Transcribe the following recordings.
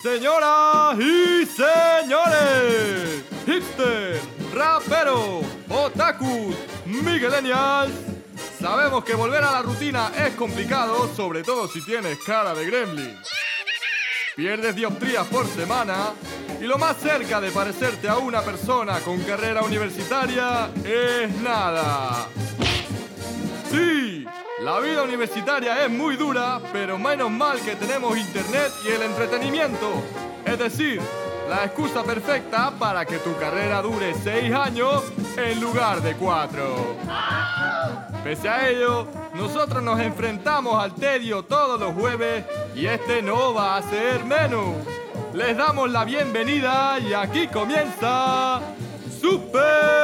Señoras y señores, hipster, rapero, otakus, miguelenials, sabemos que volver a la rutina es complicado, sobre todo si tienes cara de gremlin. Pierdes dioptrías por semana y lo más cerca de parecerte a una persona con carrera universitaria es nada. Sí, la vida universitaria es muy dura, pero menos mal que tenemos internet y el entretenimiento. Es decir, la excusa perfecta para que tu carrera dure 6 años en lugar de 4. Pese a ello, nosotros nos enfrentamos al tedio todos los jueves y este no va a ser menos. Les damos la bienvenida y aquí comienza Super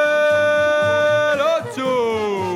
8.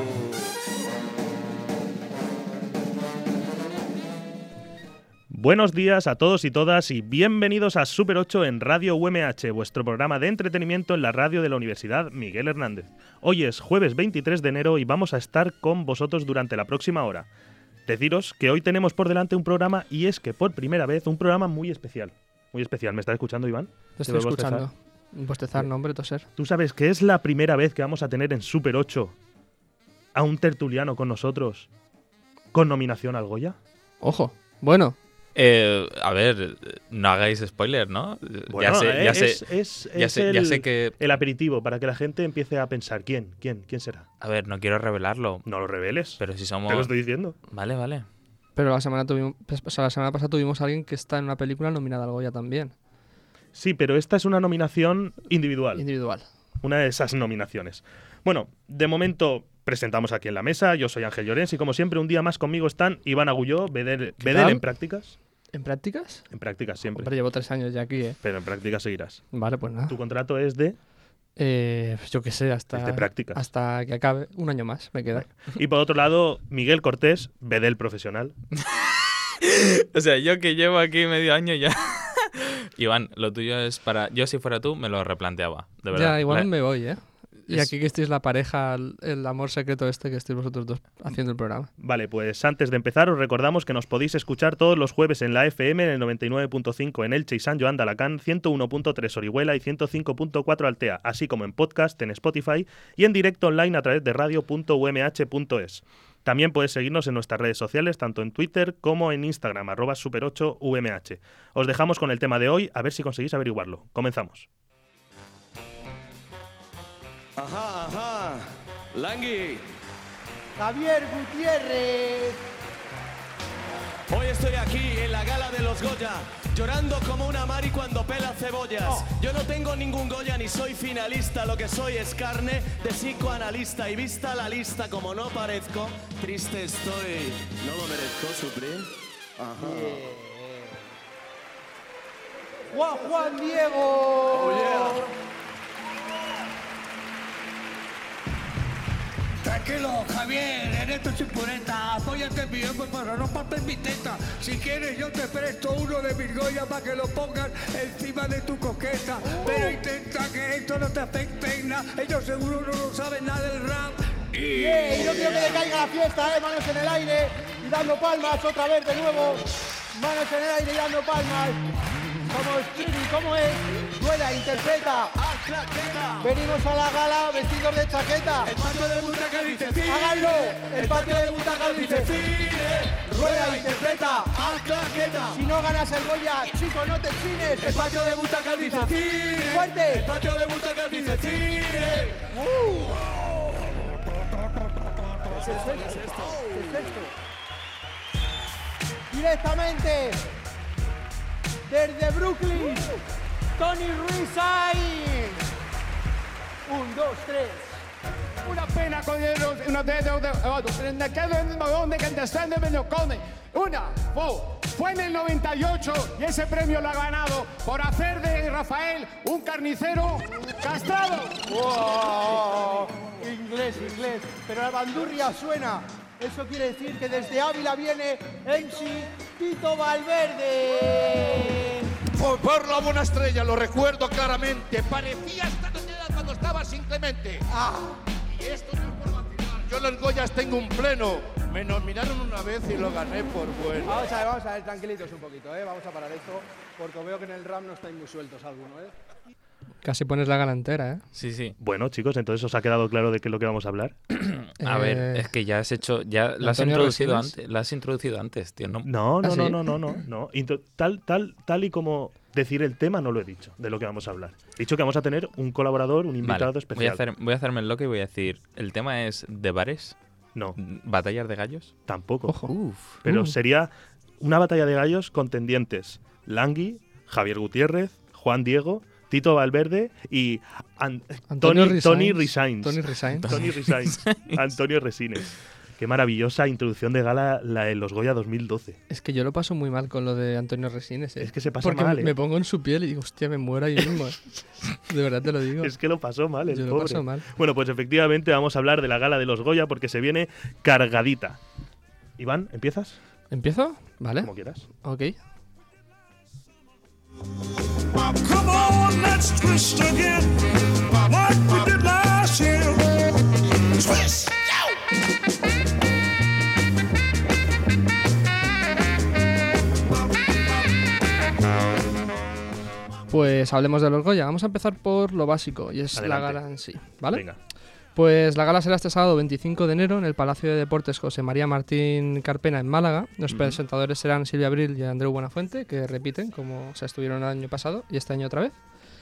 Buenos días a todos y todas y bienvenidos a Super 8 en Radio UMH, vuestro programa de entretenimiento en la radio de la Universidad Miguel Hernández. Hoy es jueves 23 de enero y vamos a estar con vosotros durante la próxima hora. Deciros que hoy tenemos por delante un programa y es que por primera vez un programa muy especial. Muy especial. ¿Me estás escuchando, Iván? Te estoy escuchando. Bostezar, no, hombre, toser. ¿Tú sabes que es la primera vez que vamos a tener en Super 8 a un tertuliano con nosotros con nominación al Goya? Ojo, bueno. A ver, no hagáis spoiler, ¿no? Bueno, ya sé que... el aperitivo para que la gente empiece a pensar ¿quién será? A ver, no quiero revelarlo. No lo reveles. Pero si somos... Te lo estoy diciendo. Vale. Pero la semana pasada tuvimos a alguien que está en una película nominada al Goya también. Sí, pero esta es una nominación individual. Una de esas nominaciones. Bueno, de momento presentamos aquí en la mesa. Yo soy Ángel Llorens y como siempre un día más conmigo están Iván Agulló, Bedel en prácticas. ¿En prácticas? En prácticas siempre. Hombre, llevo 3 años ya aquí, ¿eh? Pero en prácticas seguirás. Vale, pues nada. Tu contrato es de... yo qué sé, hasta que acabe. Un año más me queda. Y por otro lado, Miguel Cortés, Bedel profesional. O sea, yo que llevo aquí medio año ya... Iván, lo tuyo es para... Yo si fuera tú me lo replanteaba, de verdad. Ya, igual me voy, ¿eh? Y aquí que estéis la pareja, el amor secreto que estéis vosotros dos haciendo el programa. Vale, pues antes de empezar os recordamos que nos podéis escuchar todos los jueves en la FM en el 99.5 en Elche y San Joan de Alacant, 101.3 Orihuela y 105.4 Altea, así como en podcast, en Spotify y en directo online a través de radio.umh.es. También puedes seguirnos en nuestras redes sociales, tanto en Twitter como en Instagram, @super8umh. Os dejamos con el tema de hoy, a ver si conseguís averiguarlo. Comenzamos. Ajá. Langui. Javier Gutiérrez. Hoy estoy aquí en la gala de los Goya, llorando como una Mari cuando pela cebollas. Yo no tengo ningún Goya ni soy finalista, lo que soy es carne de psicoanalista. Y vista la lista como no parezco, triste estoy. No lo merezco, Supreme. Ajá. Juan Diego. Oh, yeah. Tranquilo, Javier, eres tu impureta. Apóyate en mi hombro para no partir mi teta. Si quieres yo te presto uno de mis Goya para que lo pongas encima de tu coqueta. Pero intenta que esto no te afecte en nada. Ellos seguro no lo saben nada del rap. Y no quiero que le caiga la fiesta, manos en el aire y dando palmas otra vez de nuevo. Manos en el aire y dando palmas. Como Stevie, ¿cómo es? Rueda, interpreta. Venimos a la gala vestidos de chaqueta. El patio de butaca dice cine. ¡Háganlo! El patio de butaca dice cine. Rueda, interpreta. Haz claqueta. Si no ganas el Goya, chico, no te chines. El patio de butaca dice cine. ¡Fuerte! El patio de butaca dice cine. ¿Qué es esto? Directamente desde Brooklyn, Tony Ruiz ahí. 1, 2, 3. Una pena con una fue en el 98 y ese premio lo ha ganado por hacer de Rafael un carnicero castrado. Oh, inglés, pero la bandurria suena. Eso quiere decir que desde Ávila viene MC Tito Valverde. Por la buena estrella, lo recuerdo claramente. Parecía esta noche cuando estaba sin Clemente. Y esto no es por vacilar. Yo en los Goyas tengo un pleno. Me nominaron una vez y lo gané por bueno. Vamos a ver, tranquilitos un poquito, Vamos a parar esto, porque veo que en el RAM no estáis muy sueltos alguno, Casi pones la gala entera, ¿eh? Sí, sí. Bueno, chicos, entonces os ha quedado claro de qué es lo que vamos a hablar. A ver, es que ya has hecho, ya la has introducido antes, tío. No. ¿Ah, sí? No. Tal y como decir el tema no lo he dicho, de lo que vamos a hablar. He dicho que vamos a tener un colaborador, un invitado especial. Voy a hacerme el loco y voy a decir, ¿el tema es de bares? No. ¿Batallas de gallos? Tampoco. Ojo. Pero sería una batalla de gallos contendientes. Langui, Javier Gutiérrez, Juan Diego, Tito Valverde y Tony Resines. Antonio Resines. Qué maravillosa introducción de gala la de los Goya 2012. Es que yo lo paso muy mal con lo de Antonio Resines. Es que se pasa porque mal, me pongo en su piel y digo, hostia, me muero ahí mismo. De verdad te lo digo. Es que lo pasó mal, Yo el lo pobre. paso mal. Bueno, pues efectivamente vamos a hablar de la gala de los Goya porque se viene cargadita. Iván, ¿empiezas? ¿Empiezo? Vale. Como quieras. Ok. Come on, let's twist again, like we did last year. Twist, Pues hablemos de los Goya. Vamos a empezar por lo básico, y es Adelante. la gala en sí, ¿vale? Venga. Pues la gala será este sábado 25 de enero en el Palacio de Deportes José María Martín Carpena en Málaga. Los presentadores serán Silvia Abril y Andreu Buenafuente, que repiten, como se estuvieron el año pasado y este año otra vez.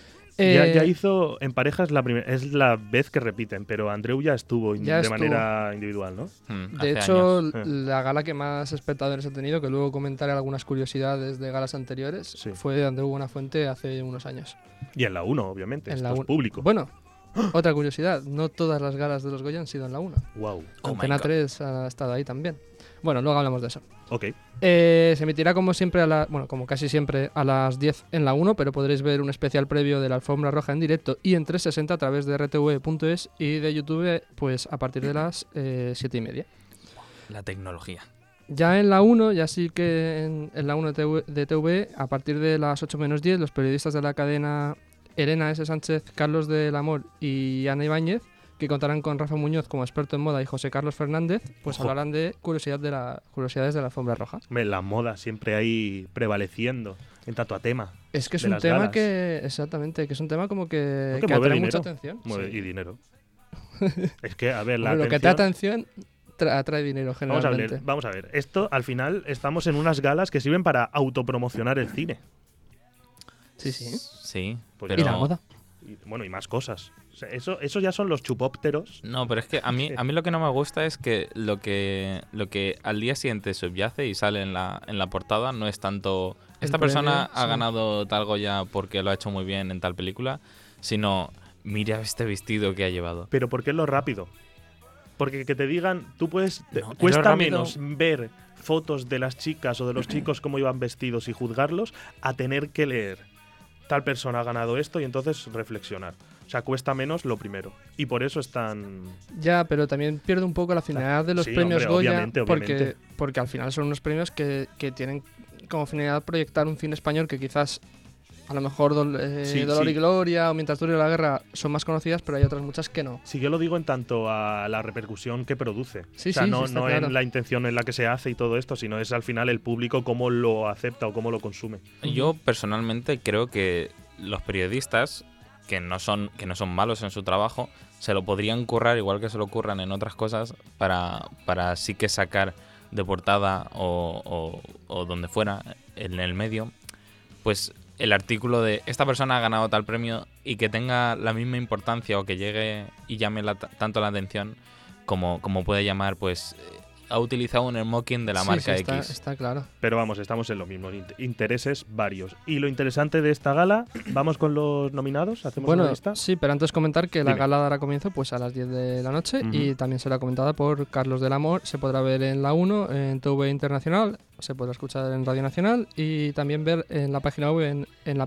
Ya hizo en parejas es la vez que repiten, pero Andreu ya estuvo manera individual, ¿no? De hecho, la gala que más espectadores ha tenido, que luego comentaré algunas curiosidades de galas anteriores, fue de Andreu Buenafuente hace unos años. Y en la 1, obviamente, en esto la es público. Bueno, otra curiosidad, no todas las galas de los Goya han sido en la 1. Wow. Antena 3 ha estado ahí también. Bueno, luego hablamos de eso. Ok. Se emitirá como siempre, como casi siempre, a las 10 en la 1, pero podréis ver un especial previo de la Alfombra Roja en directo y en 360 a través de rtv.es y de YouTube, pues a partir de las 7:30. La tecnología. Ya en la 1, ya sí que en la 1 de TV, a partir de las 8 menos 10, los periodistas de la cadena Elena S. Sánchez, Carlos del Amor y Ana Ibáñez, que contarán con Rafa Muñoz como experto en moda y José Carlos Fernández, pues hablarán de curiosidades de la Alfombra Roja. La moda siempre ahí prevaleciendo en tanto a tema. Es que es un tema exactamente, que es un tema como que atrae mucha atención. Y dinero. Es que, a ver, lo que te da atención atrae dinero generalmente. Vamos a ver. Esto, al final, estamos en unas galas que sirven para autopromocionar el cine. Sí. Sí. Pues y la moda. Y más cosas. O sea, eso ya son los chupópteros. No, pero es que a mí lo que no me gusta es que lo que al día siguiente subyace y sale en la portada no es tanto esta persona ha ganado tal Goya porque lo ha hecho muy bien en tal película, sino mira este vestido que ha llevado. Pero ¿por qué es lo rápido? Porque que te digan, cuesta menos ver fotos de las chicas o de los chicos cómo iban vestidos y juzgarlos a tener que leer tal persona ha ganado esto y entonces reflexionar. O sea, cuesta menos lo primero. Y por eso están... Ya, pero también pierde un poco la finalidad de los premios Goya. Obviamente. Porque al final son unos premios que tienen como finalidad proyectar un cine español que quizás a lo mejor Dolor y Gloria o Mientras dure la guerra son más conocidas, pero hay otras muchas que no. Sí, yo lo digo en tanto a la repercusión que produce. No claro. En la intención en la que se hace y todo esto, sino es al final el público cómo lo acepta o cómo lo consume. Yo personalmente creo que los periodistas, que no son malos en su trabajo, se lo podrían currar igual que se lo curran en otras cosas para sí que sacar de portada o donde fuera, en el medio, pues el artículo de esta persona ha ganado tal premio y que tenga la misma importancia o que llegue y llame tanto la atención como puede llamar, pues ha utilizado un smoking de la marca X. Está claro. Pero vamos, estamos en lo mismo, intereses varios. Y lo interesante de esta gala, ¿vamos con los nominados? ¿Hacemos una lista? Sí, pero antes comentar que la gala dará comienzo pues a las 10 de la noche y también será comentada por Carlos del Amor. Se podrá ver en la 1, en TV Internacional, se podrá escuchar en Radio Nacional y también ver en la página web en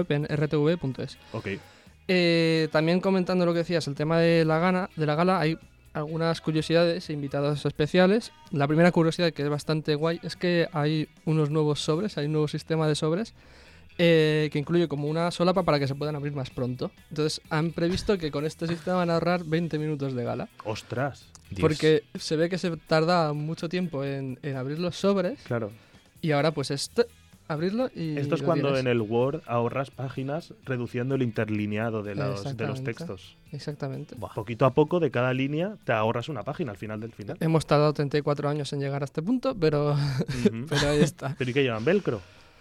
rtv.es. Ok. También comentando lo que decías, el tema de la gala, hay algunas curiosidades e invitados especiales. La primera curiosidad, que es bastante guay, es que hay unos nuevos sobres, hay un nuevo sistema de sobres que incluye como una solapa para que se puedan abrir más pronto. Entonces han previsto que con este sistema van a ahorrar 20 minutos de gala. ¡Ostras! Dios. Porque se ve que se tarda mucho tiempo en abrir los sobres Claro. y ahora pues abrirlo y Esto es lo cuando tienes. en el Word ahorras páginas reduciendo el interlineado de los Exactamente. textos. Exactamente. Poquito a poco de cada línea te ahorras una página al final del final. Hemos tardado 34 años en llegar a este punto, pero, Ujú. pero ahí está. ¿Pero y qué llevan? ¿Velcro?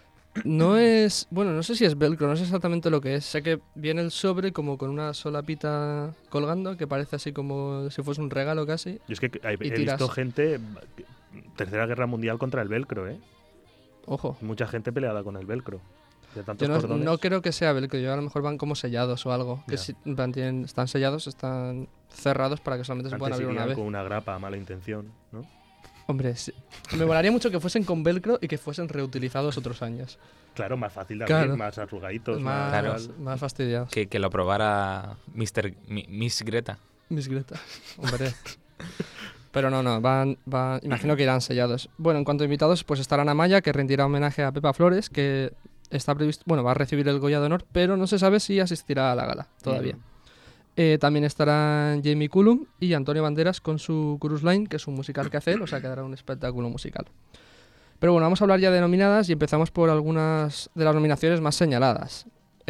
No es... Bueno, no sé si es velcro, no sé exactamente lo que es. Sé que viene el sobre como con una solapita colgando, que parece así como si fuese un regalo casi. Yo es que he Y visto tiras. gente... Tercera Guerra Mundial contra el velcro, ¿eh? Ojo. Mucha gente peleada con el velcro. De tantos Yo no, cordones. no creo que sea velcro, yo a lo mejor van como sellados o algo. Que Ya. si, en plan, están sellados, están cerrados para que solamente se puedan Antes abrir una irían vez. con una grapa a mala intención, ¿no? Hombre, sí. Me molaría mucho que fuesen con velcro y que fuesen reutilizados otros años. Claro, más fácil de abrir, Claro. más arrugaditos, Más, Claro. más fastidiados. Que lo probara Miss Greta. Mis Greta. Hombre. Pero no, imagino que irán sellados. Bueno, en cuanto a invitados, pues estará Amaya, que rendirá homenaje a Pepa Flores, que está previsto, bueno, va a recibir el Goya de Honor, pero no se sabe si asistirá a la gala todavía. También estarán Jamie Cullum y Antonio Banderas con su Cruise Line, que es un musical que hace él, o sea que dará un espectáculo musical. Pero bueno, vamos a hablar ya de nominadas y empezamos por algunas de las nominaciones más señaladas.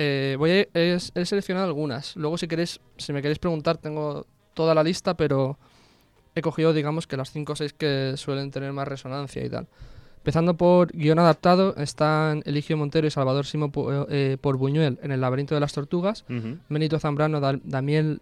He seleccionado algunas. Luego, si me queréis preguntar, tengo toda la lista, pero he cogido, digamos, que las 5 o 6 que suelen tener más resonancia y tal. Empezando por guión adaptado, están Eligio Montero y Salvador Simo por Buñuel en El laberinto de las tortugas, Ujú. Benito Zambrano, Daniel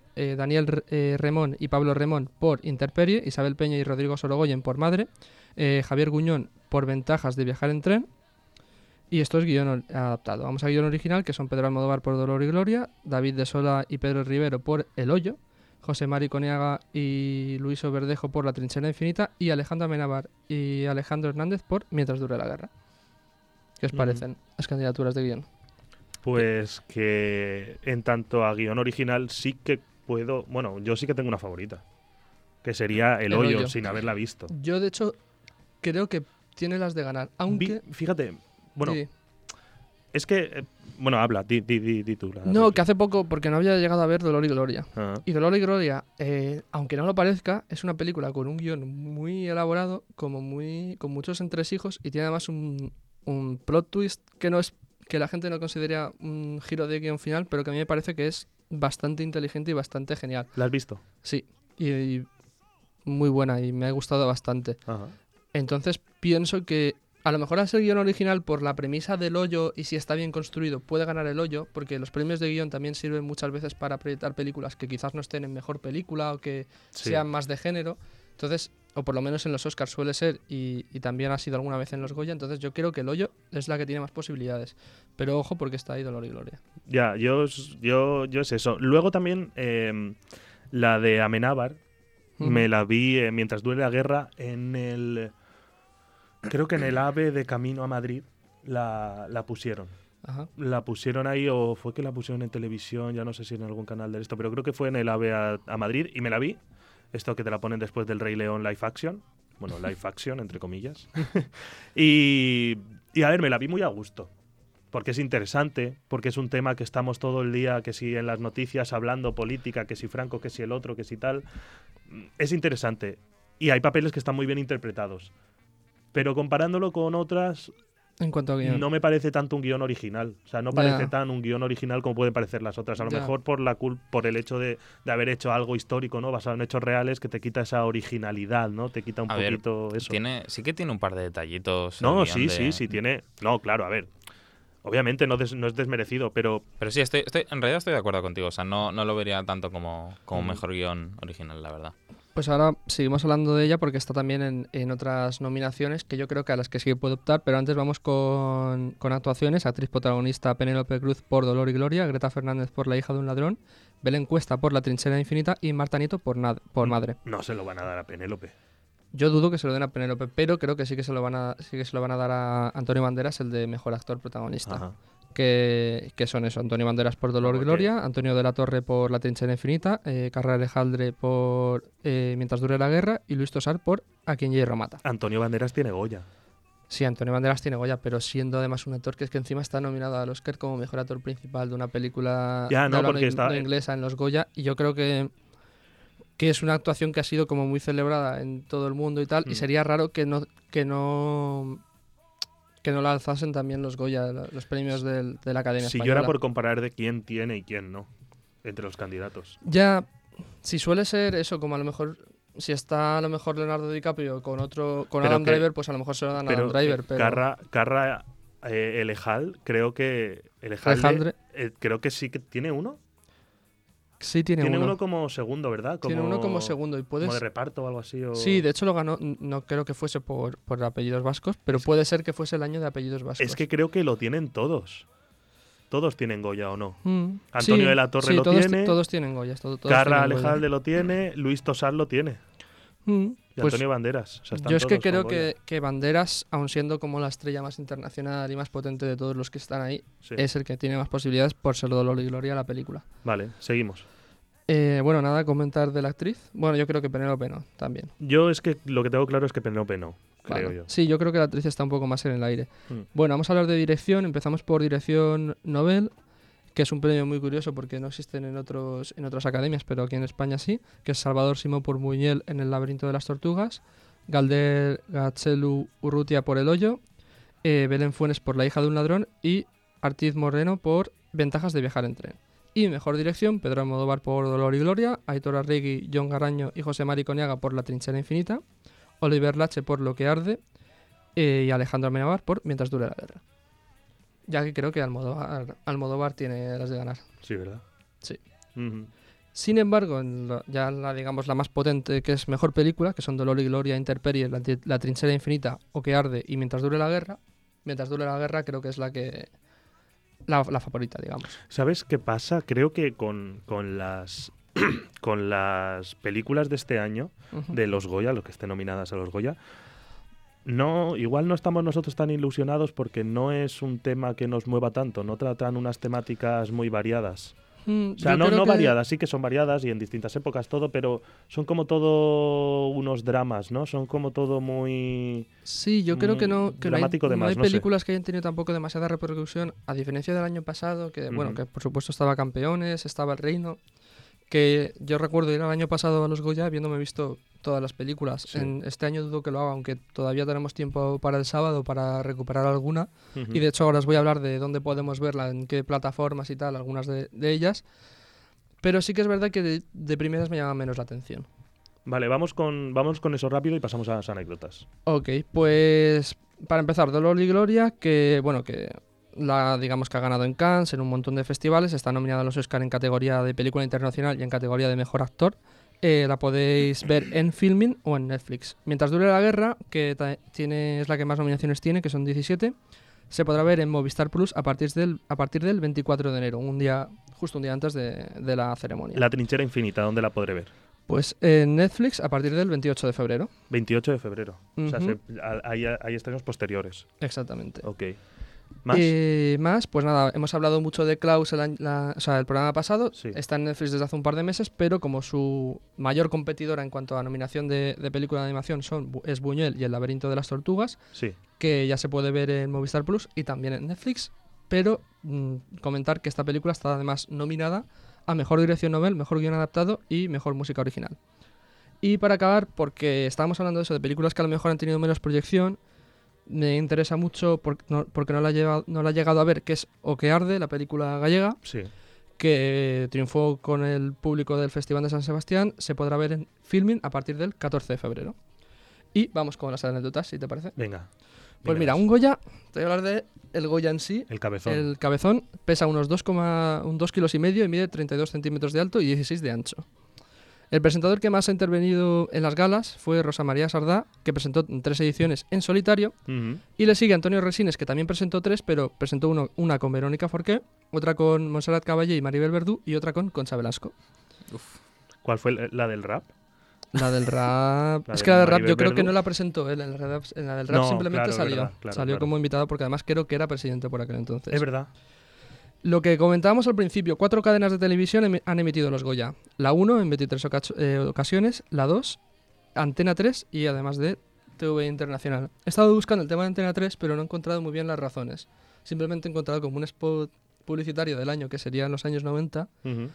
Remón y Pablo Remón por Interperie, Isabel Peña y Rodrigo Sorogoyen por Madre, Javier Guñón por Ventajas de viajar en tren. Y esto es guión adaptado. Vamos a guión original, que son Pedro Almodóvar por Dolor y Gloria, David de Sola y Pedro Rivero por El Hoyo, José Mari Coniaga y Luis Verdejo por La trinchera infinita y Alejandro Amenábar y Alejandro Hernández por Mientras dure la guerra. ¿Qué os parecen las candidaturas de guión? Pues que en tanto a guión original sí que puedo... Bueno, yo sí que tengo una favorita. Que sería El Hoyo, sin haberla visto. Yo, de hecho, creo que tiene las de ganar. Aunque... Fíjate, bueno, Sí. es que... bueno, habla, di tú. No, que hace poco, porque no había llegado a ver Dolor y Gloria. Ah, Y Dolor y Gloria, aunque no lo parezca, es una película con un guión muy elaborado, con muchos entresijos, y tiene además un plot twist que no es que la gente no considera un giro de guión final, pero que a mí me parece que es bastante inteligente y bastante genial. ¿la has visto? Sí, y muy buena y me ha gustado bastante. Ajá. Entonces pienso que a lo mejor al ser guión original, por la premisa del Hoyo y si está bien construido, puede ganar El Hoyo, porque los premios de guión también sirven muchas veces para proyectar películas que quizás no estén en mejor película o que Sí. sean más de género. Entonces, o por lo menos en los Oscars suele ser, y también ha sido alguna vez en los Goya, entonces yo creo que El Hoyo es la que tiene más posibilidades. Pero ojo, porque está ahí Dolor y Gloria. Ya, yo es eso. Luego también la de Amenábar, me la vi mientras dure la guerra en el... Creo que en el AVE de camino a Madrid la pusieron. Ajá. La pusieron ahí, o fue que la pusieron en televisión, ya no sé si en algún canal de esto, pero creo que fue en el AVE a Madrid y me la vi. Esto que te la ponen después del Rey León live action. Bueno, live action, entre comillas. y a ver, me la vi muy a gusto. Porque es interesante, porque es un tema que estamos todo el día, que si en las noticias hablando política, que si Franco, que si el otro, que si tal. Es interesante. Y hay papeles que están muy bien interpretados. Pero comparándolo con otras, En cuanto a guión. no me parece tanto un guión original. O sea, no parece tan un guión original como pueden parecer las otras. A lo Ya. mejor por el hecho de haber hecho algo histórico, ¿no? Basado en hechos reales, que te quita esa originalidad, ¿no? Te quita un A ver, poquito eso. sí que tiene un par de detallitos. No, el guión sí, tiene... No, claro, a ver. Obviamente no es desmerecido, pero... Pero sí, en realidad estoy de acuerdo contigo. O sea, no lo vería tanto como mejor guión original, la verdad. Pues ahora seguimos hablando de ella porque está también en otras nominaciones que yo creo que a las que sí que puede optar, pero antes vamos con actuaciones. Actriz protagonista Penélope Cruz por Dolor y Gloria, Greta Fernández por La hija de un ladrón, Belén Cuesta por La trinchera infinita y Marta Nieto por Madre. No se lo van a dar a Penélope. Yo dudo que se lo den a Penélope, pero creo que sí que se lo van a dar a Antonio Banderas, el de mejor actor protagonista. Ajá. Que son eso, Antonio Banderas por Dolor y Ok. Gloria, Antonio de la Torre por La trinchera infinita, Carla Alejandre por Mientras dure la guerra y Luis Tosar por A quien hierro mata. Antonio Banderas tiene Goya. Sí, Antonio Banderas tiene Goya, pero siendo además un actor que es que encima está nominado al Oscar como mejor actor principal de una película Ya, no, de habla porque está- no inglesa en los Goya, y yo creo que es una actuación que ha sido como muy celebrada en todo el mundo y tal, y sería raro que no la alzasen también los Goya, los premios de la Academia Si Española. yo era por comparar de quién tiene y quién no, entre los candidatos. Ya, si suele ser eso, como a lo mejor, si está a lo mejor Leonardo DiCaprio con Pero Adam que- Driver, pues a lo mejor se lo dan a Pero, Adam Driver, pero... Carra Elejal, creo que... Alejandre. Creo que sí que tiene uno. Sí, tiene Tiene uno. uno como segundo, ¿verdad? Tiene uno como segundo y puedes... Como de reparto o algo así. O... Sí, de hecho lo ganó, no creo que fuese por apellidos vascos, pero puede ser que fuese el año de apellidos vascos. Es que creo que lo tienen todos. Todos tienen Goya, ¿o no? Mm, Antonio sí, de la Torre sí, lo todos, tiene. todos tienen Goyas. Todos Carra tienen Goya. Alejalde lo tiene. Luis Tosar lo tiene. Mm, Y pues Antonio Banderas. O sea, están yo es que todos con creo Goya. que Banderas, aun siendo como la estrella más internacional y más potente de todos los que están ahí, Sí. es el que tiene más posibilidades por ser dolor y gloria a la película. Vale, seguimos. Bueno, nada, comentar de la actriz. Bueno, yo creo que Penélope no, también. Yo es que lo que tengo claro es que Penélope no, creo Vale. yo. Sí, yo creo que la actriz está un poco más en el aire. Mm. Bueno, vamos a hablar de dirección. Empezamos por dirección Nobel, que es un premio muy curioso porque no existen en otras academias, pero aquí en España sí, que es Salvador Simó por Buñuel en El laberinto de las tortugas, Galder Gatzelu Urrutia por El hoyo, Belén Funes por La hija de un ladrón y Artiz Moreno por Ventajas de viajar en tren. Y mejor dirección, Pedro Almodóvar por Dolor y Gloria, Aitor Arregui, Jon Garaño y José Mari Coniaga por La trinchera infinita, Oliver Lache por Lo que arde y Alejandro Amenábar por Mientras dure la guerra. Ya que creo que Almodóvar tiene las de ganar. Sí, ¿verdad? Sí. Ujú. Sin embargo, digamos la más potente, que es mejor película, que son Dolor y Gloria, Intemperie, La trinchera infinita, O que arde y Mientras dure la guerra. Mientras dure la guerra creo que es la favorita, digamos. ¿Sabes qué pasa? Creo que con las con las películas de este año, Ujú. de los Goya, los que estén nominadas a los Goya, igual no estamos nosotros tan ilusionados porque no es un tema que nos mueva tanto, no tratan unas temáticas muy variadas. O sea, Yo no creo que- variadas, sí que son variadas y en distintas épocas todo, pero son como todo unos dramas, ¿no? Son como todo muy... Sí, yo creo que no dramático de no más, hay no sé. películas que hayan tenido tampoco demasiada repercusión, a diferencia del año pasado, que bueno, Ujú. que por supuesto estaba Campeones, estaba El Reino, que yo recuerdo ir el año pasado a los Goya habiéndome visto todas las películas. Sí. En este año dudo que lo haga, aunque todavía tenemos tiempo para el sábado para recuperar alguna. Ujú. Y de hecho ahora os voy a hablar de dónde podemos verla, en qué plataformas y tal, algunas de ellas. Pero sí que es verdad que de primeras me llama menos la atención. Vale, vamos con eso rápido y pasamos a las anécdotas. Ok, pues para empezar, Dolor y Gloria, que bueno, digamos que ha ganado en Cannes, en un montón de festivales, está nominada a los Oscar en categoría de película internacional y en categoría de mejor actor. La podéis ver en Filmin o en Netflix. Mientras dure la guerra, que es la que más nominaciones tiene, que son 17, se podrá ver en Movistar Plus a partir del 24 de enero, justo un día antes de la ceremonia. La trinchera infinita, ¿dónde la podré ver? Pues en Netflix a partir del 28 de febrero. 28 de febrero. O sea, Ujú. hay estrenos posteriores. Exactamente. Ok. ¿Más? Más, pues nada, hemos hablado mucho de Klaus el programa pasado. Sí. Está en Netflix desde hace un par de meses, pero como su mayor competidora en cuanto a nominación de película de animación es Buñuel y El laberinto de las tortugas, Sí. que ya se puede ver en Movistar Plus y también en Netflix. Pero comentar que esta película está además nominada a Mejor Dirección Nobel, Mejor Guión Adaptado y Mejor Música Original. Y para acabar, porque estábamos hablando de eso, de películas que a lo mejor han tenido menos proyección, me interesa mucho porque no la he llegado a ver, que es O que arde, la película gallega, Sí. que triunfó con el público del Festival de San Sebastián. Se podrá ver en Filmin a partir del 14 de febrero. Y vamos con las anécdotas, si te parece. Venga. Pues mira, dímelas. un Goya, te voy a hablar de el Goya en sí. El cabezón. El cabezón pesa unos 2 kilos y medio y mide 32 centímetros de alto y 16 de ancho. El presentador que más ha intervenido en las galas fue Rosa María Sardá, que presentó 3 ediciones en solitario. Ujú. Y le sigue Antonio Resines, que también presentó 3, pero presentó una con Verónica Forqué, otra con Montserrat Caballé y Maribel Verdú y otra con Concha Velasco. ¿Cuál fue la del rap? La del rap... La es de que la del rap Maribel yo creo que Verdú. no la presentó él, en la del rap No, simplemente claro, salió. verdad, claro, salió claro. como invitado porque además creo que era presidente por aquel entonces. Es verdad. Lo que comentábamos al principio, 4 cadenas de televisión han emitido los Goya. La 1 en 23 ocasiones, la 2, Antena 3 y además de TV internacional. He estado buscando el tema de Antena 3, pero no he encontrado muy bien las razones. Simplemente he encontrado como un spot publicitario del año, que sería en los años 90,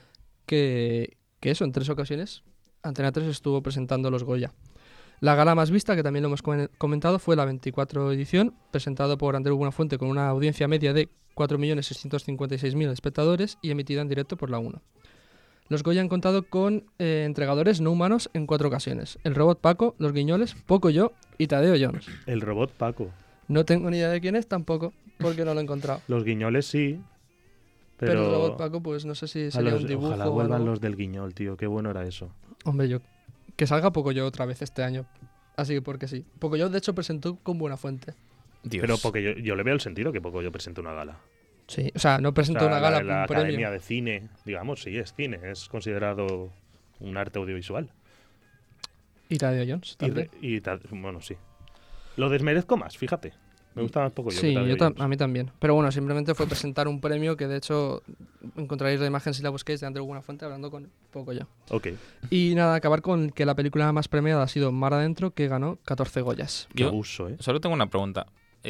que eso, en 3 ocasiones, Antena 3 estuvo presentando los Goya. La gala más vista, que también lo hemos comentado, fue la 24 edición, presentado por Andreu Buenafuente con una audiencia media de 4.656.000 espectadores y emitida en directo por la 1. Los Goya han contado con entregadores no humanos en 4 ocasiones. El robot Paco, Los Guiñoles, Poco Yo y Tadeo Jones. El robot Paco. No tengo ni idea de quién es tampoco, porque no lo he encontrado. Los Guiñoles sí, pero el robot Paco, pues no sé si sería un dibujo. Ojalá vuelvan los del Guiñol, tío. Qué bueno era eso. Hombre, que salga Poco Yo otra vez este año. Así que porque sí. Poco Yo, de hecho, presentó con Buenafuente. Dios. Pero porque yo le veo el sentido que Poco Yo presente una gala. Sí, o sea, no presentó una gala, la un premio. Academia de Cine, digamos, sí, es cine. Es considerado un arte audiovisual. Y Tadeo Jones también. Bueno, sí. Lo desmerezco más, fíjate. Me gusta más Poco Yo. Sí, a mí también. Pero bueno, simplemente fue presentar un premio que de hecho encontraréis la imagen si la busquéis de Andreu Buenafuente hablando con Poco Yo. Ok. Y nada, acabar con que la película más premiada ha sido Mar Adentro, que ganó 14 Goyas. Qué abuso, Solo tengo una pregunta.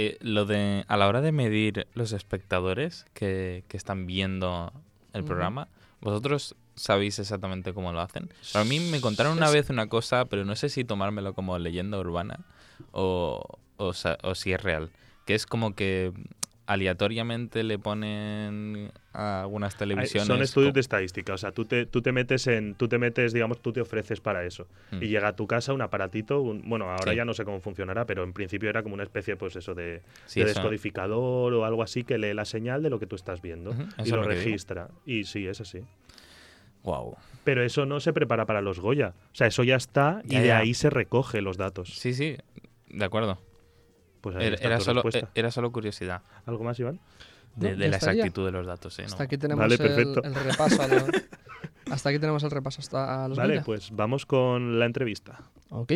A la hora de medir los espectadores que están viendo el programa, ¿vosotros sabéis exactamente cómo lo hacen? A mí me contaron una vez una cosa, pero no sé si tomármelo como leyenda urbana o si es real. Que es como que aleatoriamente le ponen a algunas televisiones. Son estudios de estadística, o sea, tú te metes, digamos, tú te ofreces para eso. Y llega a tu casa un aparatito, bueno, ahora ya no sé cómo funcionará, pero en principio era como una especie, pues eso, de descodificador o algo así que lee la señal de lo que tú estás viendo y lo registra. Y sí, es así. Wow. Pero eso no se prepara para los Goya. O sea, eso ya está y de ahí se recoge los datos. Sí, de acuerdo. Pues era solo curiosidad. ¿Algo más, Iván? De la exactitud de los datos. Hasta aquí tenemos vale, el repaso. Hasta aquí tenemos el repaso a los Vale, Goya. pues vamos con la entrevista. Ok.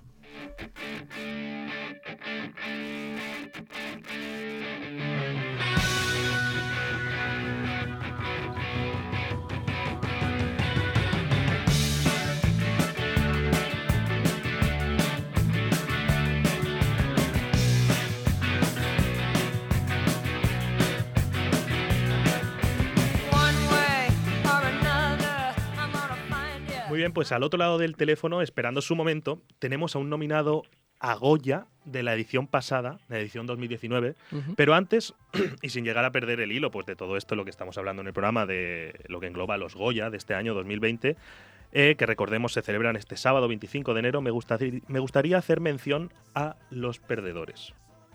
Muy bien, pues al otro lado del teléfono, esperando su momento, tenemos a un nominado a Goya de la edición pasada, la edición 2019. Pero antes, y sin llegar a perder el hilo pues de todo esto, lo que estamos hablando en el programa, de lo que engloba los Goya de este año 2020, que recordemos se celebran este sábado 25 de enero, me gustaría hacer mención a los perdedores.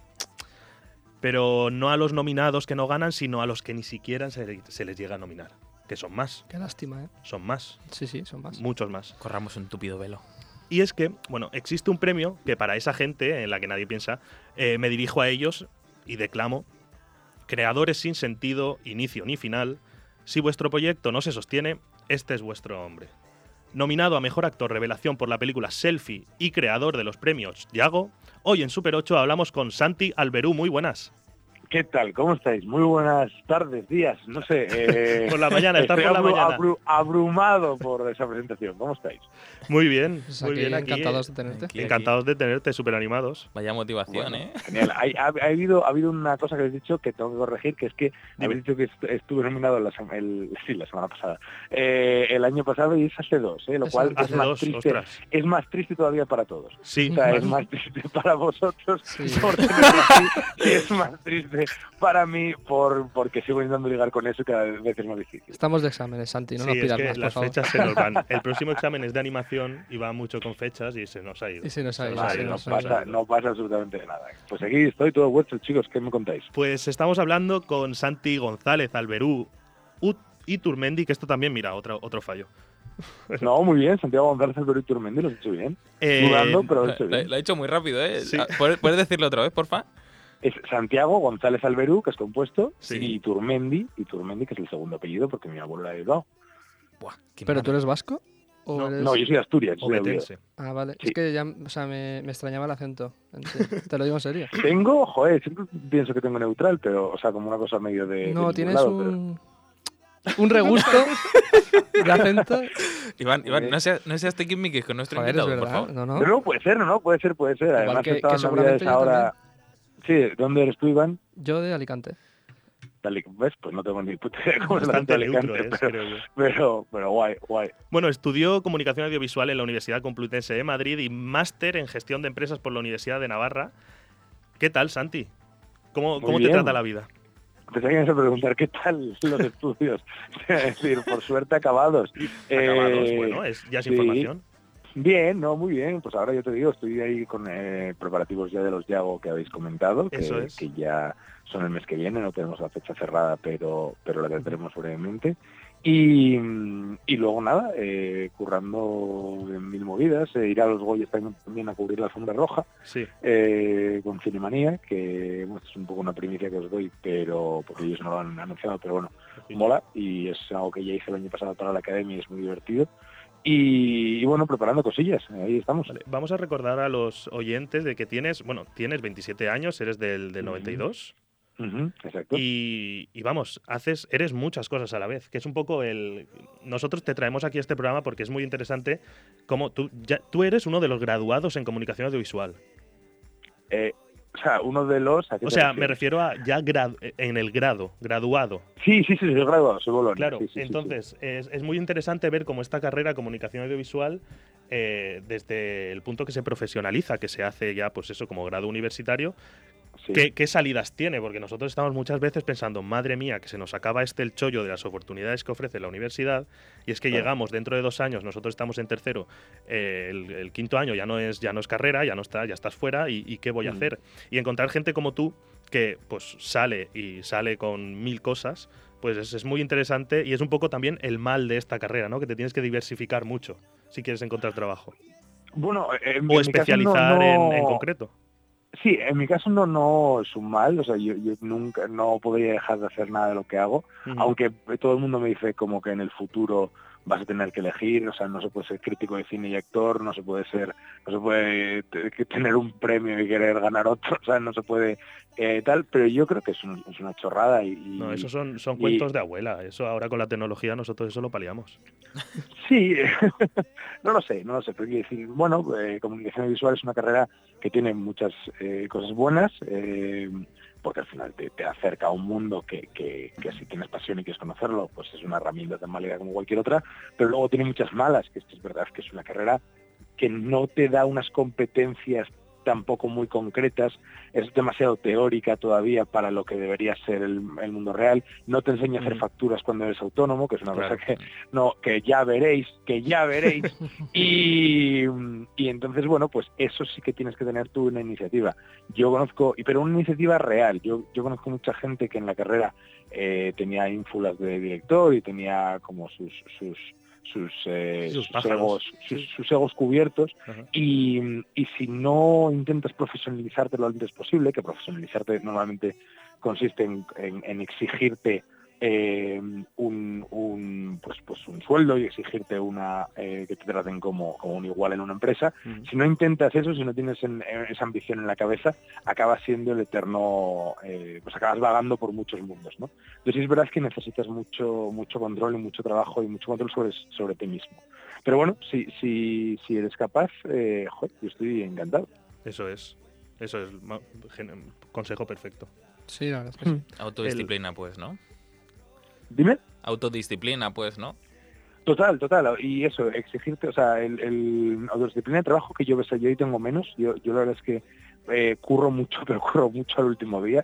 Pero no a los nominados que no ganan, sino a los que ni siquiera se les llega a nominar. Que son más. Qué lástima, ¿eh? Son más. Sí, son más. Muchos más. Corramos un tupido velo. Y es que, bueno, existe un premio que para esa gente en la que nadie piensa, me dirijo a ellos y declamo: creadores sin sentido, inicio ni final, si vuestro proyecto no se sostiene, este es vuestro hombre. Nominado a Mejor Actor Revelación por la película Selfie y creador de los premios Yago, hoy en Super 8 hablamos con Santi Alberú. Muy buenas. ¿Qué tal? ¿Cómo estáis? Muy buenas tardes, días, no sé. Por la mañana, estás por la mañana. Abrumado por esa presentación. ¿Cómo estáis? Muy bien, pues muy bien. Aquí, encantados de tenerte. Encantados de tenerte, súper animados. Vaya motivación, bueno, genial. Ha habido una cosa que habéis dicho que tengo que corregir, que es que habéis dicho que estuve nominado la semana pasada. El año pasado y es hace 2, lo cual es más triste. Ostras. Es más triste todavía para todos. Sí. O sea, es más triste para vosotros por tener y es más triste para mí porque sigo intentando ligar con eso y cada vez es más difícil. Estamos de exámenes, Santi, no nos pidas más, las por fechas favor. se nos van. El próximo examen es de animación y va mucho con fechas y se nos ha ido. No pasa absolutamente nada. Pues aquí estoy todos vuestros, chicos. ¿Qué me contáis? Pues estamos hablando con Santi González Alberú y Turmendi, que esto también, mira, otro fallo. No, muy bien, Santiago González Alberú y Turmendi, lo has hecho bien. Dudando, pero lo has hecho bien. Lo he hecho muy rápido, ¿eh? Sí. ¿Puedes decirlo otra vez, porfa? Es Santiago González Alberú, que es compuesto, sí. y Turmendi, que es el segundo apellido, porque mi abuelo era de Bilbao. ¿Pero tú eres vasco? ¿O eres... No, yo soy de Asturias. Obetense. Ah, vale. Sí. Es que ya, o sea, me extrañaba el acento. Te lo digo en serio. Siempre pienso que tengo neutral, pero, o sea, como una cosa medio de... No, tienes lado, un... un regusto de acento. Iván, no seas tiquismiquis con nuestro invitado, es verdad, por favor. No, puede ser. Además, que estaban seguramente Navidades ahora. Sí, ¿dónde eres tú, Iván? Yo de Alicante. ¿Ves? Pues no tengo ni puta idea cómo es Bastante el acento de neutro, Alicante, pero guay. Bueno, estudió Comunicación Audiovisual en la Universidad Complutense de Madrid y máster en Gestión de Empresas por la Universidad de Navarra. ¿Qué tal, Santi? ¿Cómo te trata la vida? Pensé que ibas a preguntar qué tal los estudios. Es decir, por suerte acabados. Bueno, ya es información. Bien, muy bien. Pues ahora yo te digo, estoy ahí con preparativos ya de los Yago que habéis comentado, que ya son el mes que viene, no tenemos la fecha cerrada, pero la tendremos brevemente. Y luego nada, currando en mil movidas, ir a los Goyas también a cubrir la alfombra roja, sí. Con Cinemanía, que bueno, es un poco una primicia que os doy, pero porque ellos no lo han anunciado, pero bueno, mola, y es algo que ya hice el año pasado para la academia y es muy divertido. Y bueno, preparando cosillas, ahí estamos. Vale, vamos a recordar a los oyentes de que tienes 27 años, eres del 92. Exacto. Y vamos, eres muchas cosas a la vez, que es un poco nosotros te traemos aquí a este programa porque es muy interesante cómo tú eres uno de los graduados en comunicación audiovisual. O sea, uno de los... me refiero a ya en el graduado. Sí, soy graduado, soy Bolonia. Claro, sí. entonces es muy interesante ver cómo esta carrera comunicación audiovisual, desde el punto que se profesionaliza, que se hace ya, pues eso, como grado universitario, ¿qué salidas tiene? Porque nosotros estamos muchas veces pensando, madre mía, que se nos acaba el chollo de las oportunidades que ofrece la universidad, y es que llegamos dentro de 2 años, nosotros estamos en tercero, el quinto año ya no es carrera, ya estás fuera, y ¿qué voy a hacer? Y encontrar gente como tú, que pues sale con 1000 cosas, pues es muy interesante, y es un poco también el mal de esta carrera, ¿no? Que te tienes que diversificar mucho si quieres encontrar trabajo. Bueno, o especializar en concreto. Sí, en mi caso no es un mal, o sea, yo nunca no podría dejar de hacer nada de lo que hago, aunque todo el mundo me dice como que en el futuro vas a tener que elegir, o sea, no se puede ser crítico de cine y actor, no se puede tener un premio y querer ganar otro, o sea, no se puede tal, pero yo creo que es una chorrada no, eso son cuentos de abuela, eso ahora con la tecnología nosotros eso lo paliamos. Sí, no lo sé, pero quiero decir, bueno, comunicación visual es una carrera que tiene muchas cosas buenas, porque al final te acerca a un mundo que si tienes pasión y quieres conocerlo, pues es una herramienta tan válida como cualquier otra, pero luego tiene muchas malas, que esto es verdad, que es una carrera que no te da unas competencias tampoco muy concretas, es demasiado teórica todavía para lo que debería ser el mundo real, no te enseña a hacer facturas cuando eres autónomo, que es una cosa que ya veréis, y entonces, bueno, pues eso sí que tienes que tener tú una iniciativa. Yo conozco, pero una iniciativa real, yo conozco mucha gente que en la carrera tenía ínfulas de director y tenía como sus egos cubiertos, y si no intentas profesionalizarte lo antes posible, que profesionalizarte normalmente consiste en exigirte un sueldo y exigirte que te traten como un igual en una empresa. Si no intentas eso, si no tienes esa ambición en la cabeza, acabas siendo el eterno, pues acabas vagando por muchos mundos, ¿no? Entonces es verdad que necesitas mucho control y mucho trabajo y mucho control sobre ti mismo. Pero bueno, si eres capaz, yo estoy encantado. Eso es consejo perfecto. Sí, la verdad es que sí. Autodisciplina, pues, ¿no? Dime. Autodisciplina, pues, ¿no? Total. Y eso, exigirte, o sea, el autodisciplina de trabajo que yo hoy tengo menos. Yo la verdad es que curro mucho al último día.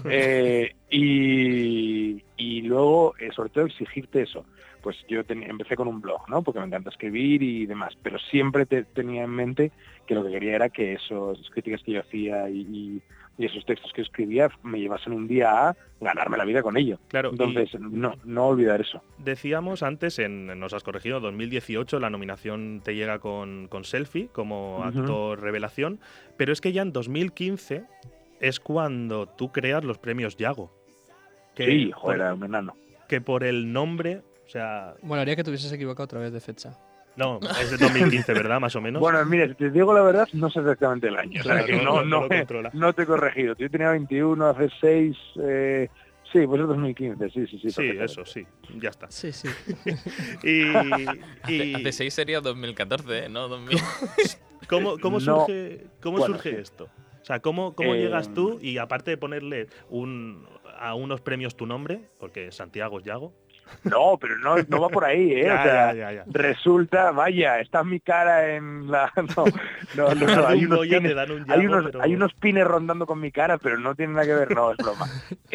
Y luego, sobre todo, exigirte eso. Pues yo empecé con un blog, ¿no? Porque me encanta escribir y demás, pero siempre tenía en mente que lo que quería era que esas críticas que yo hacía y esos textos que escribía me llevasen un día a ganarme la vida con ello. Claro. Entonces, no olvidar eso. Decíamos antes, nos has corregido, 2018 la nominación te llega con Selfie como actor revelación, pero es que ya en 2015 es cuando tú creas los premios Yago. Sí, joder, era un enano. Que por el nombre, o sea... Molaría que te hubieses equivocado otra vez de fecha. No, es de 2015, ¿verdad? Más o menos. Bueno, mira, si te digo la verdad, no sé exactamente el año. Claro, o sea, que no te he corregido. Yo tenía 21, hace 6 Sí, pues es 2015, sí. Sí, eso, sí, ya está. Sí. Hace 6 sería 2014, ¿no? 2000. ¿Cómo surge esto? O sea, ¿cómo llegas tú y aparte de ponerle a unos premios tu nombre, porque Santiago es Yago? No, pero no va por ahí, ¿eh? Ya. Resulta, vaya, está mi cara en la... No, hay unos pines rondando con mi cara, pero no tiene nada que ver, no, es broma.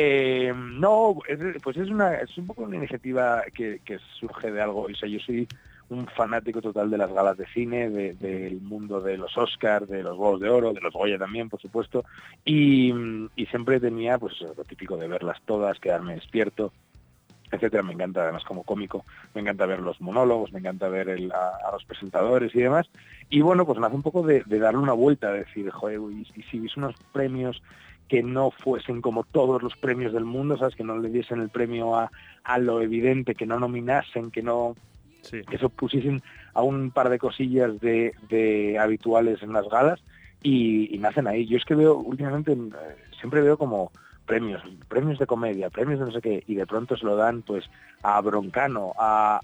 Pues es un poco una iniciativa que surge de algo, o sea, yo soy un fanático total de las galas de cine, del mundo de los Oscars, de los Globos de Oro, de los Goya también, por supuesto, y siempre tenía pues lo típico de verlas todas, quedarme despierto, etcétera. Me encanta, además como cómico, me encanta ver los monólogos, me encanta ver a los presentadores y demás. Y bueno, pues me hace un poco de darle una vuelta, de decir, joder, y si hubiese unos premios que no fuesen como todos los premios del mundo, ¿sabes? Que no le diesen el premio a lo evidente, que no nominasen, que no... Sí. Que eso pusiesen a un par de cosillas de habituales en las galas y nacen ahí. Yo es que veo, últimamente, siempre veo como premios de comedia, premios de no sé qué, y de pronto se lo dan pues a Broncano,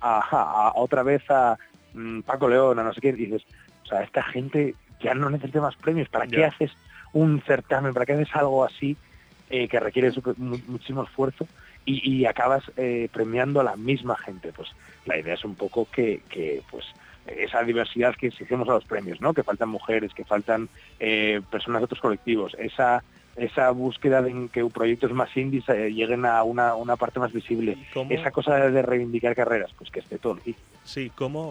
a otra vez a Paco León, a no sé qué, y dices, o sea, esta gente ya no necesita más premios, ¿para qué haces un certamen? ¿Para qué haces algo así que requiere muchísimo esfuerzo y acabas premiando a la misma gente? Pues la idea es un poco que pues esa diversidad que exigimos a los premios, ¿no? Que faltan mujeres, que faltan personas de otros colectivos, esa búsqueda de que proyectos más indies lleguen a una parte más visible. Esa cosa de reivindicar carreras, pues que esté todo aquí. Sí,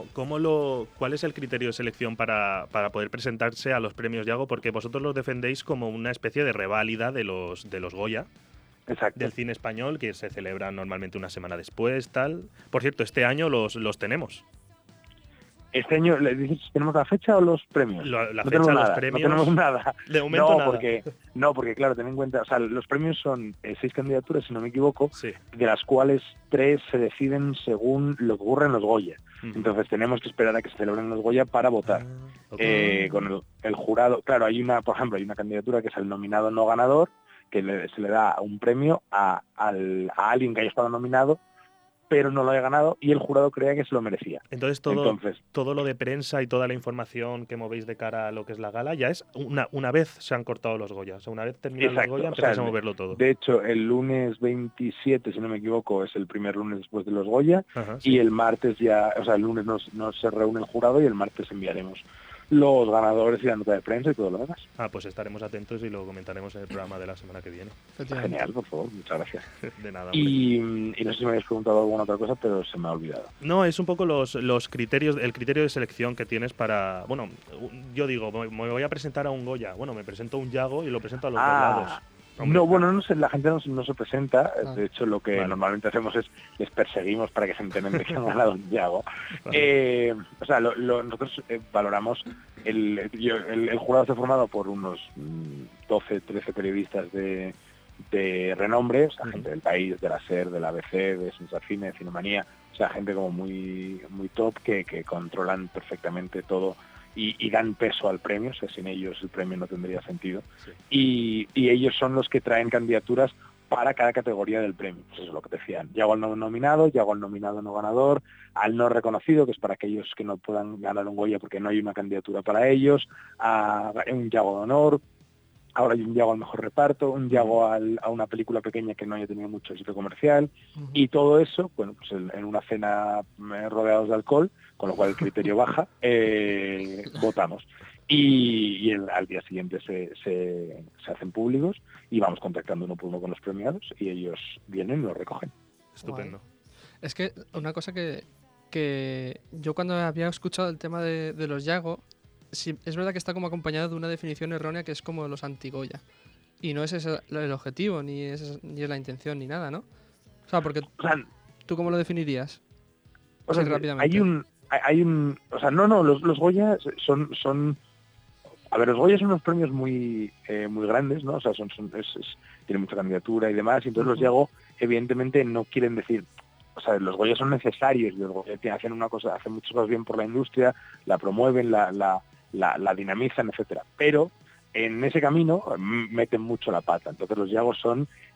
¿cuál es el criterio de selección para poder presentarse a los premios Yago? Porque vosotros los defendéis como una especie de reválida de los Goya. Exacto. Del cine español, que se celebra normalmente una semana después, tal. Por cierto, este año los tenemos. ¿Este año le dices tenemos la fecha o los premios? La fecha, los premios. No tenemos nada. De momento nada. Porque claro, ten en cuenta, o sea, los premios son 6 candidaturas, si no me equivoco, sí, de las cuales 3 se deciden según lo que ocurre en los Goya. Entonces tenemos que esperar a que se celebren los Goya para votar. Okay. Con el jurado, claro, por ejemplo, hay una candidatura que es el nominado no ganador, que se le da un premio a alguien que haya estado nominado, pero no lo haya ganado y el jurado creía que se lo merecía. Entonces todo lo de prensa y toda la información que movéis de cara a lo que es la gala ya es una vez se han cortado los Goya. O sea, una vez terminan los Goya empezáis a moverlo todo. De hecho, el lunes 27, si no me equivoco, es el primer lunes después de los Goya. Ajá, sí. Y el martes ya, o sea, el lunes nos se reúne el jurado y el martes enviaremos los ganadores y la nota de prensa y todo lo demás. Pues estaremos atentos y lo comentaremos en el programa de la semana que viene. Genial, por favor, muchas gracias. De nada. Y no sé si me habéis preguntado alguna otra cosa, pero se me ha olvidado. No, es un poco los criterios, el criterio de selección que tienes para... Bueno, yo digo, me voy a presentar a un Goya. Bueno, me presento a un Yago y lo presento a los dos lados. Hombre, no sé, la gente no se presenta. De hecho, lo que normalmente hacemos es les perseguimos para que se enteren de que han ganado un Yago. O sea, nosotros valoramos el jurado está formado por unos 12, 13 periodistas de renombre, o sea, gente del País, de la SER, de la ABC, de Sensacine, de Cinemanía, o sea, gente como muy top que controlan perfectamente todo y dan peso al premio, o sea, sin ellos el premio no tendría sentido. Sí. Y ellos son los que traen candidaturas para cada categoría del premio. Pues eso es lo que te decían. Yago al no nominado, Yago al nominado no ganador, al no reconocido, que es para aquellos que no puedan ganar un Goya porque no hay una candidatura para ellos, a un Yago de honor. Ahora hay un Yago al mejor reparto, un Yago a una película pequeña que no haya tenido mucho éxito comercial, y todo eso, bueno, pues en una cena rodeados de alcohol, con lo cual el criterio baja, votamos. Y al día siguiente se hacen públicos y vamos contactando uno por uno con los premiados y ellos vienen y lo recogen. Estupendo. Es que una cosa que yo cuando había escuchado el tema de los Yago, sí, es verdad que está como acompañado de una definición errónea que es como los anti-Goya. Y no es ese el objetivo, ni es la intención, ni nada, ¿no? O sea, porque ¿tú cómo lo definirías? O sea, rápidamente. Los Goya son a ver, los Goya son unos premios muy grandes, ¿no? O sea, tienen mucha candidatura y demás, y entonces los Yago evidentemente no quieren decir, o sea, los Goya son necesarios, y los Goya hacen muchas cosas bien por la industria, la promueven, la dinamizan, etcétera. Pero en ese camino meten mucho la pata. Entonces los Yagos son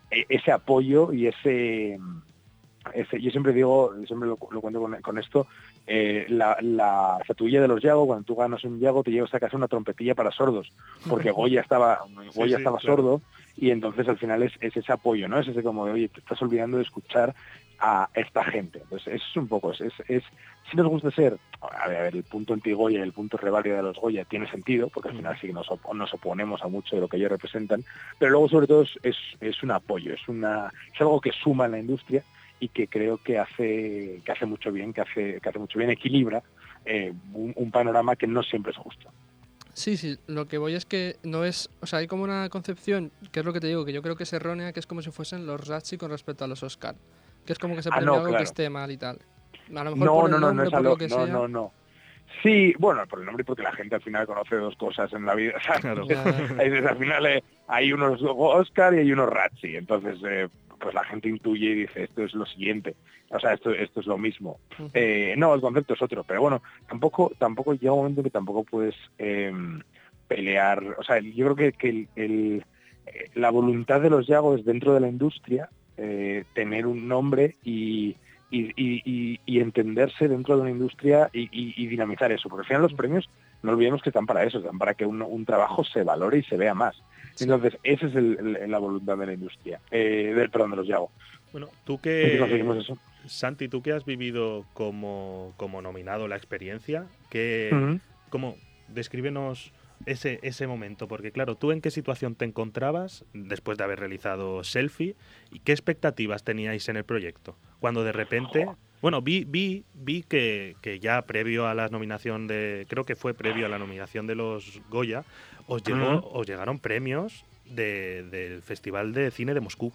ese apoyo y ese yo siempre digo, siempre lo cuento con esto, la estatuilla de los Yago, cuando tú ganas un Yago te llevas a casa una trompetilla para sordos, porque Goya estaba sordo, y entonces al final es ese apoyo, ¿no? Es ese como de, oye, te estás olvidando de escuchar a esta gente. Entonces eso es un poco, si nos gusta ser, a ver, el punto anti-Goya y el punto reválida de los Goya tiene sentido, porque al final sí que nos oponemos a mucho de lo que ellos representan, pero luego sobre todo es un apoyo, es algo que suma en la industria y que creo que hace mucho bien, equilibra un panorama que no siempre es justo. Sí, lo que voy es que no es, o sea, hay como una concepción, que es lo que te digo, que yo creo que es errónea, que es como si fuesen los Razzie con respecto a los Oscar, que es como que se premia algo que esté mal y tal. A lo mejor por el nombre, por lo que sea. No. Sí, bueno, por el nombre, porque la gente al final conoce dos cosas en la vida, ¿sabes? Claro. Al final hay unos Oscar y hay unos Razzie, entonces pues la gente intuye y dice, esto es lo siguiente, o sea, esto es lo mismo. No, el concepto es otro, pero bueno, tampoco llega un momento que tampoco puedes pelear, o sea, yo creo que la voluntad de los Yago es dentro de la industria tener un nombre y entenderse dentro de una industria y dinamizar eso, porque al final los premios, no olvidemos que están para eso, están para que un trabajo se valore y se vea más. Entonces, esa es la voluntad de la industria, de los Yago. Bueno, tú que conseguimos eso. Santi, tú que has vivido como nominado la experiencia, ¿cómo descríbenos ese momento? Porque claro, ¿tú en qué situación te encontrabas después de haber realizado Selfie y qué expectativas teníais en el proyecto? Cuando de repente, bueno, vi que ya previo a la nominación creo que fue previo a la nominación de los Goya, os llegaron premios del Festival de Cine de Moscú.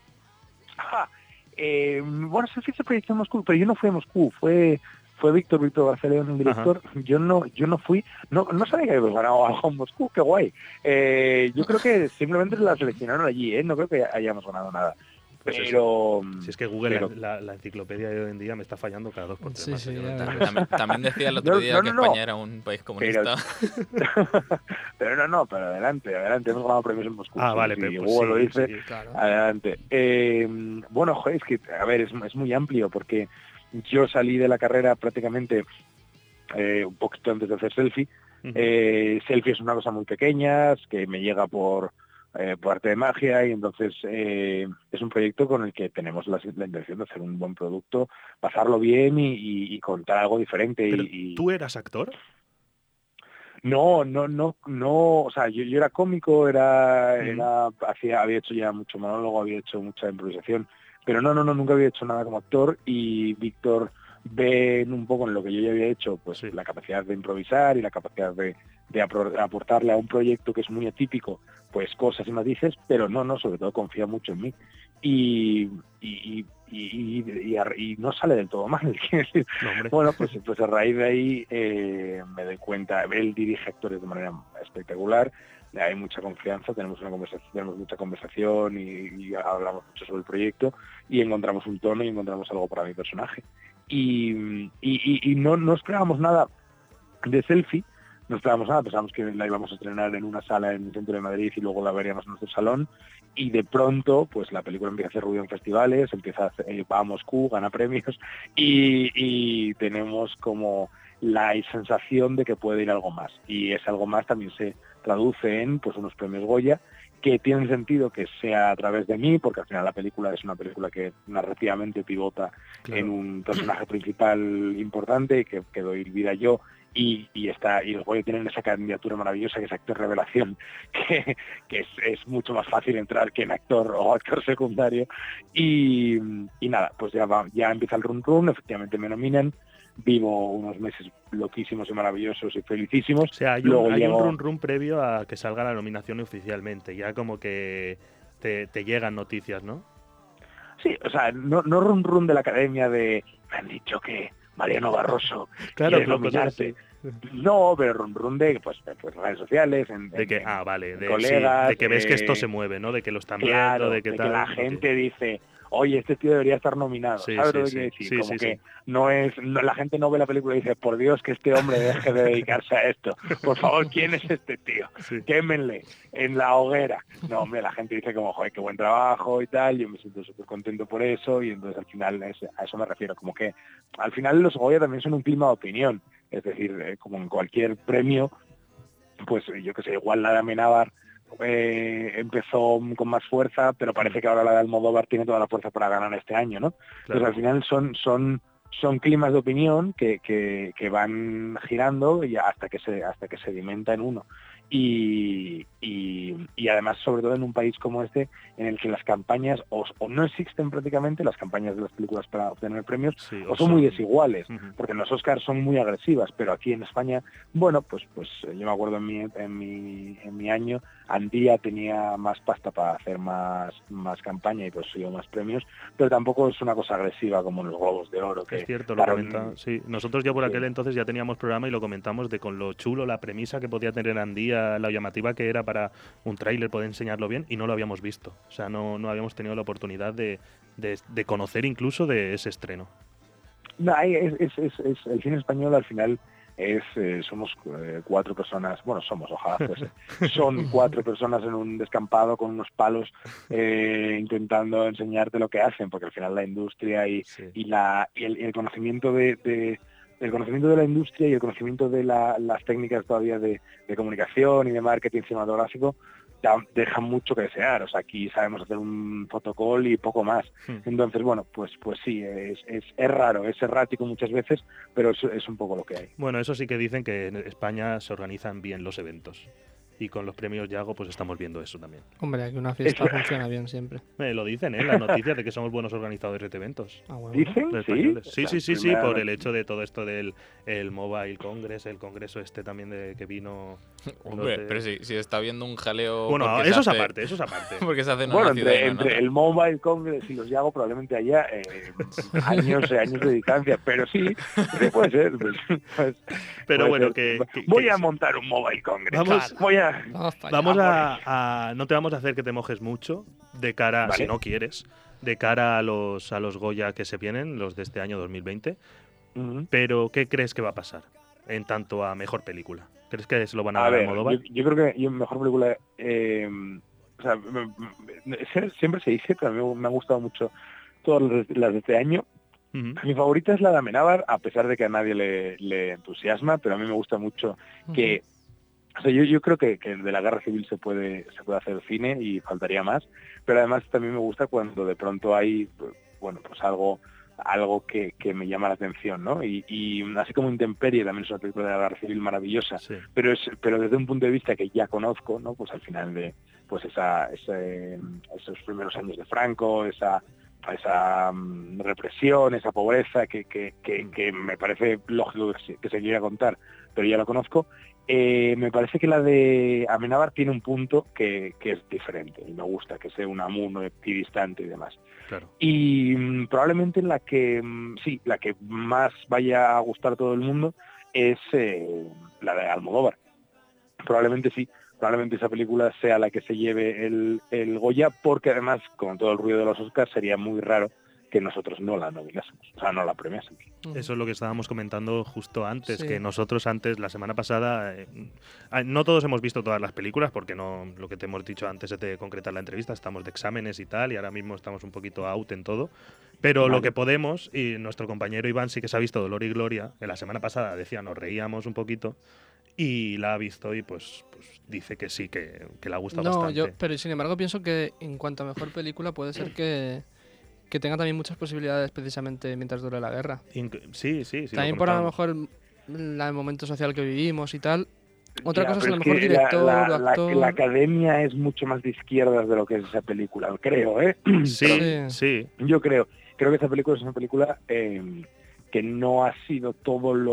Bueno, Selfie se proyectó en Moscú, pero yo no fui a Moscú, fue Víctor Garceleón, un director. Yo no fui, no sabía que habíamos ganado algo en Moscú, qué guay. Yo creo que simplemente la seleccionaron allí, no creo que hayamos ganado nada. Pues pero si es que Google, la enciclopedia de hoy en día me está fallando cada 2 por 3. Sí, también decía el otro día que España era un país comunista. Pero pero adelante, hemos ganado premios en Moscú. Vale, pero pues Google lo dice, claro. Adelante. Bueno, joder, es que, a ver, es muy amplio, porque yo salí de la carrera prácticamente un poquito antes de hacer Selfie. Selfie es una cosa muy pequeña, que me llega por arte de magia, y entonces es un proyecto con el que tenemos la intención de hacer un buen producto, pasarlo bien y contar algo diferente. ¿Pero tú eras actor? No, o sea, yo era cómico, había hecho ya mucho monólogo, había hecho mucha improvisación, pero nunca había hecho nada como actor, y Víctor ve un poco en lo que yo ya había hecho, pues la capacidad de improvisar y la capacidad de aportarle a un proyecto que es muy atípico, pues cosas y matices, pero sobre todo confía mucho en mí. Y no sale del todo mal. Bueno, pues a raíz de ahí me doy cuenta, él dirige actores de manera espectacular, hay mucha confianza, tenemos mucha conversación y hablamos mucho sobre el proyecto, y encontramos un tono y encontramos algo para mi personaje. Y no esperábamos nada de Selfie, pensábamos que la íbamos a estrenar en una sala en el centro de Madrid y luego la veríamos en nuestro salón, y de pronto pues la película empieza a hacer ruido en festivales, va a Moscú, gana premios, y tenemos como la sensación de que puede ir algo más, y ese algo más también se traduce en pues unos premios Goya, que tienen sentido que sea a través de mí, porque al final la película es una película que narrativamente pivota en un personaje principal importante, que doy vida yo, y los Goya tienen esa candidatura maravillosa que es actor revelación, que es mucho más fácil entrar que en actor o actor secundario, y nada, pues ya empieza el run, efectivamente me nominan, vivo unos meses loquísimos y maravillosos y felicísimos. O sea, hay un run previo a que salga la nominación oficialmente, ya como que te llegan noticias, ¿no? Sí, o sea, no run de la academia de me han dicho que Mariano Barroso quiere nominarte. No, pero rum de pues redes sociales, colegas, de que ves que esto se mueve, ¿no? De que lo están claro, viendo, de que de tal. Que la gente dice, oye, este tío debería estar nominado, ¿sabes lo que quiero decir? Como que la gente no ve la película y dice, por Dios, que este hombre deje de dedicarse a esto. Por favor, ¿quién es este tío? Quémenle en la hoguera. No, hombre, la gente dice como, joder, qué buen trabajo y tal, yo me siento súper contento por eso, y entonces al final a eso me refiero, como que al final los Goya también son un clima de opinión, es decir, como en cualquier premio, pues yo que sé, igual la de Amenábar empezó con más fuerza, pero parece que ahora la de Almodóvar tiene toda la fuerza para ganar este año, ¿no? Claro. Entonces al final son climas de opinión que van girando y hasta que se sedimenta en uno. Y además, sobre todo en un país como este, en el que las campañas o no existen prácticamente, las campañas de las películas para obtener premios, o son muy desiguales, porque en los Oscars son muy agresivas, pero aquí en España, bueno, pues yo me acuerdo en mi año, Andía tenía más pasta para hacer más campaña y pues dio más premios, pero tampoco es una cosa agresiva como en los Globos de Oro. Que es cierto, lo comentaba, sí. Nosotros ya por aquel entonces ya teníamos programa y lo comentamos de con lo chulo, la premisa que podía tener Andía, la llamativa que era para un tráiler poder enseñarlo bien, y no lo habíamos visto. O sea, no habíamos tenido la oportunidad de conocer incluso de ese estreno. No, es el cine español al final somos 4 personas, bueno, ojalá fuese, son 4 personas en un descampado con unos palos intentando enseñarte lo que hacen, porque al final la industria y el conocimiento el conocimiento de la industria y el conocimiento de las técnicas todavía de comunicación y de marketing cinematográfico dejan mucho que desear. O sea, aquí sabemos hacer un fotocall y poco más. Entonces, bueno, pues sí, es raro, es errático muchas veces, pero es un poco lo que hay. Bueno, eso sí que dicen que en España se organizan bien los eventos. Y con los premios Yago pues estamos viendo eso también. Hombre, aquí una fiesta funciona bien siempre. Lo dicen, las noticias de que somos buenos organizadores de eventos. Ah, bueno. ¿Dicen? Sí, por el hecho de todo esto del Mobile Congress, el congreso este también que vino... Hombre, pero si está viendo un jaleo... Bueno, eso es aparte. Porque se hace en una ciudad entre el Mobile Congress y los Yago probablemente haya años de distancia, pero sí, puede ser. Pero bueno, voy a montar un Mobile Congress. Vamos a no te vamos a hacer que te mojes mucho de cara, si no quieres, de cara a los Goya que se vienen, los de este año 2020. Pero ¿qué crees que va a pasar en tanto a mejor película? ¿Crees que se lo van a dar a Almodóvar? Yo creo que mejor película, o sea, siempre se dice, pero a mí me han gustado mucho todas las de este año. Mi favorita es la de Amenábar, a pesar de que a nadie le entusiasma, pero a mí me gusta mucho que... O sea, yo creo que de la guerra civil se puede hacer cine y faltaría más, pero además también me gusta cuando de pronto hay, bueno, pues algo que me llama la atención, ¿no? Y así como Intemperie también es una película de la guerra civil maravillosa, pero desde un punto de vista que ya conozco, ¿no? Pues al final de pues esos primeros años de Franco, esa represión, esa pobreza que me parece lógico que se quiera contar, pero ya lo conozco. Me parece que la de Amenábar tiene un punto que es diferente y me gusta, que sea un amuno equidistante y demás. Claro. Y probablemente la que más vaya a gustar a todo el mundo es la de Almodóvar. Probablemente sí. Probablemente esa película sea la que se lleve el Goya, porque además, con todo el ruido de los Oscars, sería muy raro que nosotros no la nominásemos, o sea, no la premiásemos. Eso es lo que estábamos comentando justo antes, que nosotros antes, la semana pasada, no todos hemos visto todas las películas, porque no, lo que te hemos dicho antes de concretar la entrevista, estamos de exámenes y tal, y ahora mismo estamos un poquito out en todo, pero lo que podemos, y nuestro compañero Iván sí que se ha visto Dolor y Gloria, en la semana pasada decía, nos reíamos un poquito, y la ha visto y pues dice que sí, que le ha gustado bastante. Pero sin embargo pienso que en cuanto a mejor película puede ser que tenga también muchas posibilidades precisamente mientras dure la guerra. Sí. También por a lo mejor el momento social que vivimos y tal. Otra cosa es a lo mejor director o actor. La academia es mucho más de izquierdas de lo que es esa película, creo, ¿eh? Sí. Yo creo que esa película es una película que no ha sido todo lo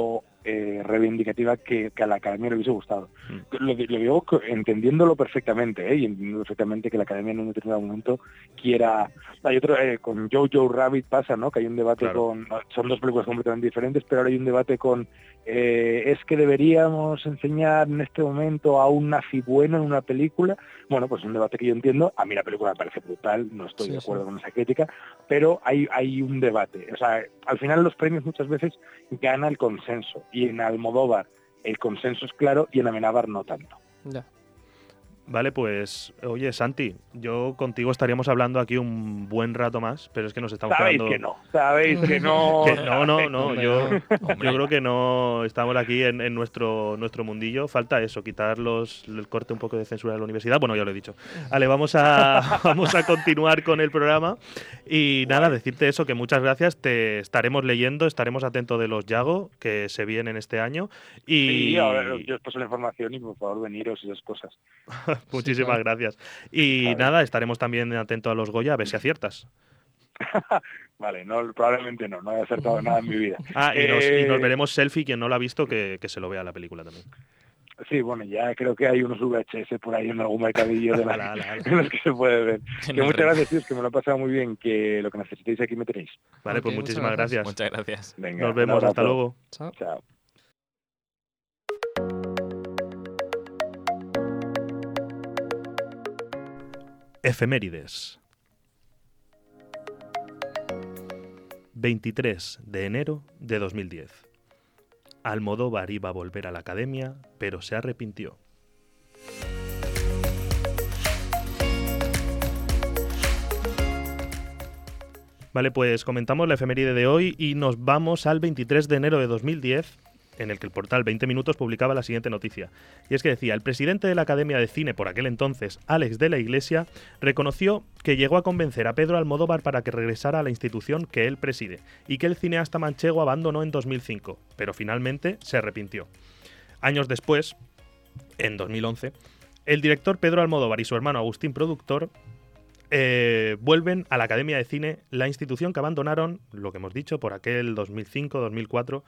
reivindicativa que a la Academia le hubiese gustado. Lo digo entendiéndolo perfectamente, y entendiendo perfectamente que la Academia en un determinado momento quiera... Hay otro, con Jojo Rabbit pasa, ¿no? Que hay un debate son dos películas completamente diferentes, pero ahora hay un debate con... es que deberíamos enseñar en este momento a un nazi bueno en una película. Bueno, pues es un debate que yo entiendo. A mí la película me parece brutal, no estoy de acuerdo con esa crítica, pero hay un debate. O sea, al final los premios muchas veces gana el consenso, y en Almodóvar el consenso es claro y en Amenábar no tanto. Ya. Vale, pues, oye, Santi, yo contigo estaríamos hablando aquí un buen rato más, pero es que nos estamos quedando... Sabéis que no. No, yo creo que no estamos aquí en nuestro mundillo. Falta eso, quitar el corte un poco de censura de la universidad. Bueno, ya lo he dicho. Vale, vamos a continuar con el programa. Y nada, decirte eso, que muchas gracias. Te estaremos leyendo, estaremos atentos de los Yago, que se vienen este año. Y... Sí, ahora yo os paso la información y por favor veniros y esas cosas. Muchísimas gracias. Y nada, estaremos también atentos a los Goya, a ver si aciertas. Vale, probablemente no he acertado nada en mi vida. Y nos veremos selfie, quien no lo ha visto, que se lo vea la película también. Sí, bueno, ya creo que hay unos VHS por ahí en algún mercadillo de en los que se puede ver. Que muchas gracias, tíos, que me lo he pasado muy bien, que lo que necesitéis aquí me tenéis. Vale, pues muchísimas gracias. Muchas gracias. Venga, nos vemos, hasta luego. Chao. Efemérides. 23 de enero de 2010. Almodóvar iba a volver a la Academia, pero se arrepintió. Vale, pues comentamos la efeméride de hoy y nos vamos al 23 de enero de 2010, en el que el portal 20 Minutos publicaba la siguiente noticia. Y es que decía, el presidente de la Academia de Cine por aquel entonces, Alex de la Iglesia, reconoció que llegó a convencer a Pedro Almodóvar para que regresara a la institución que él preside, y que el cineasta manchego abandonó en 2005, pero finalmente se arrepintió. Años después, en 2011, el director Pedro Almodóvar y su hermano Agustín, productor, vuelven a la Academia de Cine, la institución que abandonaron, lo que hemos dicho, por aquel 2005-2004,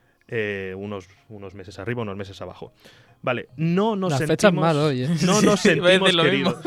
unos meses arriba, unos meses abajo. Vale, no nos sentimos... Las fechas mal hoy, ¿eh? No nos sentimos queridos.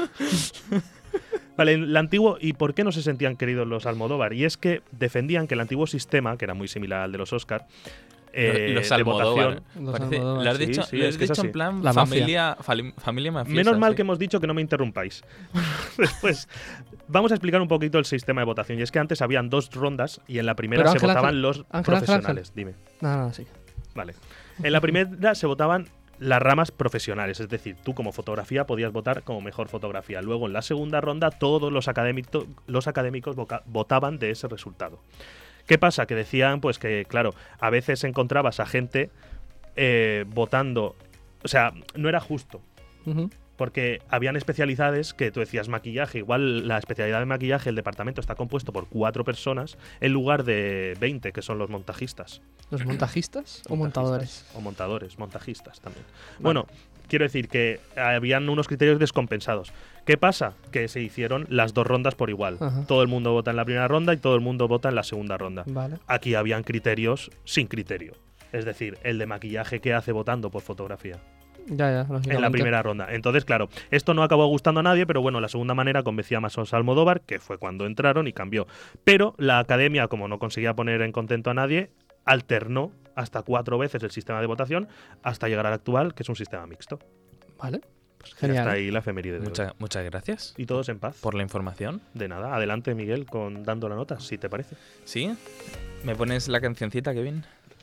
Vale, el antiguo... ¿Y por qué no se sentían queridos los Almodóvar? Y es que defendían que el antiguo sistema, que era muy similar al de los Oscar, los de votación... Lo has dicho, sí, es en plan la familia mafiosa. Menos mal que hemos dicho que no me interrumpáis. Después, vamos a explicar un poquito el sistema de votación. Y es que antes habían 2 rondas y en la primera se votaban los profesionales. Dime. No, sí. Vale. En la primera se votaban las ramas profesionales, es decir, tú como fotografía podías votar como mejor fotografía. Luego en la segunda ronda todos los académicos votaban de ese resultado. ¿Qué pasa? Que decían pues que, claro, a veces encontrabas a gente votando... O sea, no era justo. Porque habían especialidades que tú decías maquillaje. Igual la especialidad de maquillaje, el departamento está compuesto por 4 personas en lugar de 20, que son los montajistas. ¿Los montajistas o montadores? O montadores, montajistas también. Vale. Bueno, quiero decir que habían unos criterios descompensados. ¿Qué pasa? Que se hicieron las 2 rondas por igual. Ajá. Todo el mundo vota en la primera ronda y todo el mundo vota en la segunda ronda. Vale. Aquí habían criterios sin criterio. Es decir, el de maquillaje que hace votando por fotografía. Ya, en la primera ronda. Entonces, claro, esto no acabó gustando a nadie, pero bueno, la segunda manera convencía más a Almodóvar, que fue cuando entraron y cambió. Pero la Academia, como no conseguía poner en contento a nadie, alternó hasta 4 veces el sistema de votación hasta llegar al actual, que es un sistema mixto. Vale. Pues genial. Hasta ahí la efeméride de hoy. Muchas gracias. Y todos en paz. Por la información. De nada. Adelante, Miguel, dando la nota, si te parece. ¿Sí? ¿Me pones la cancioncita, Kevin?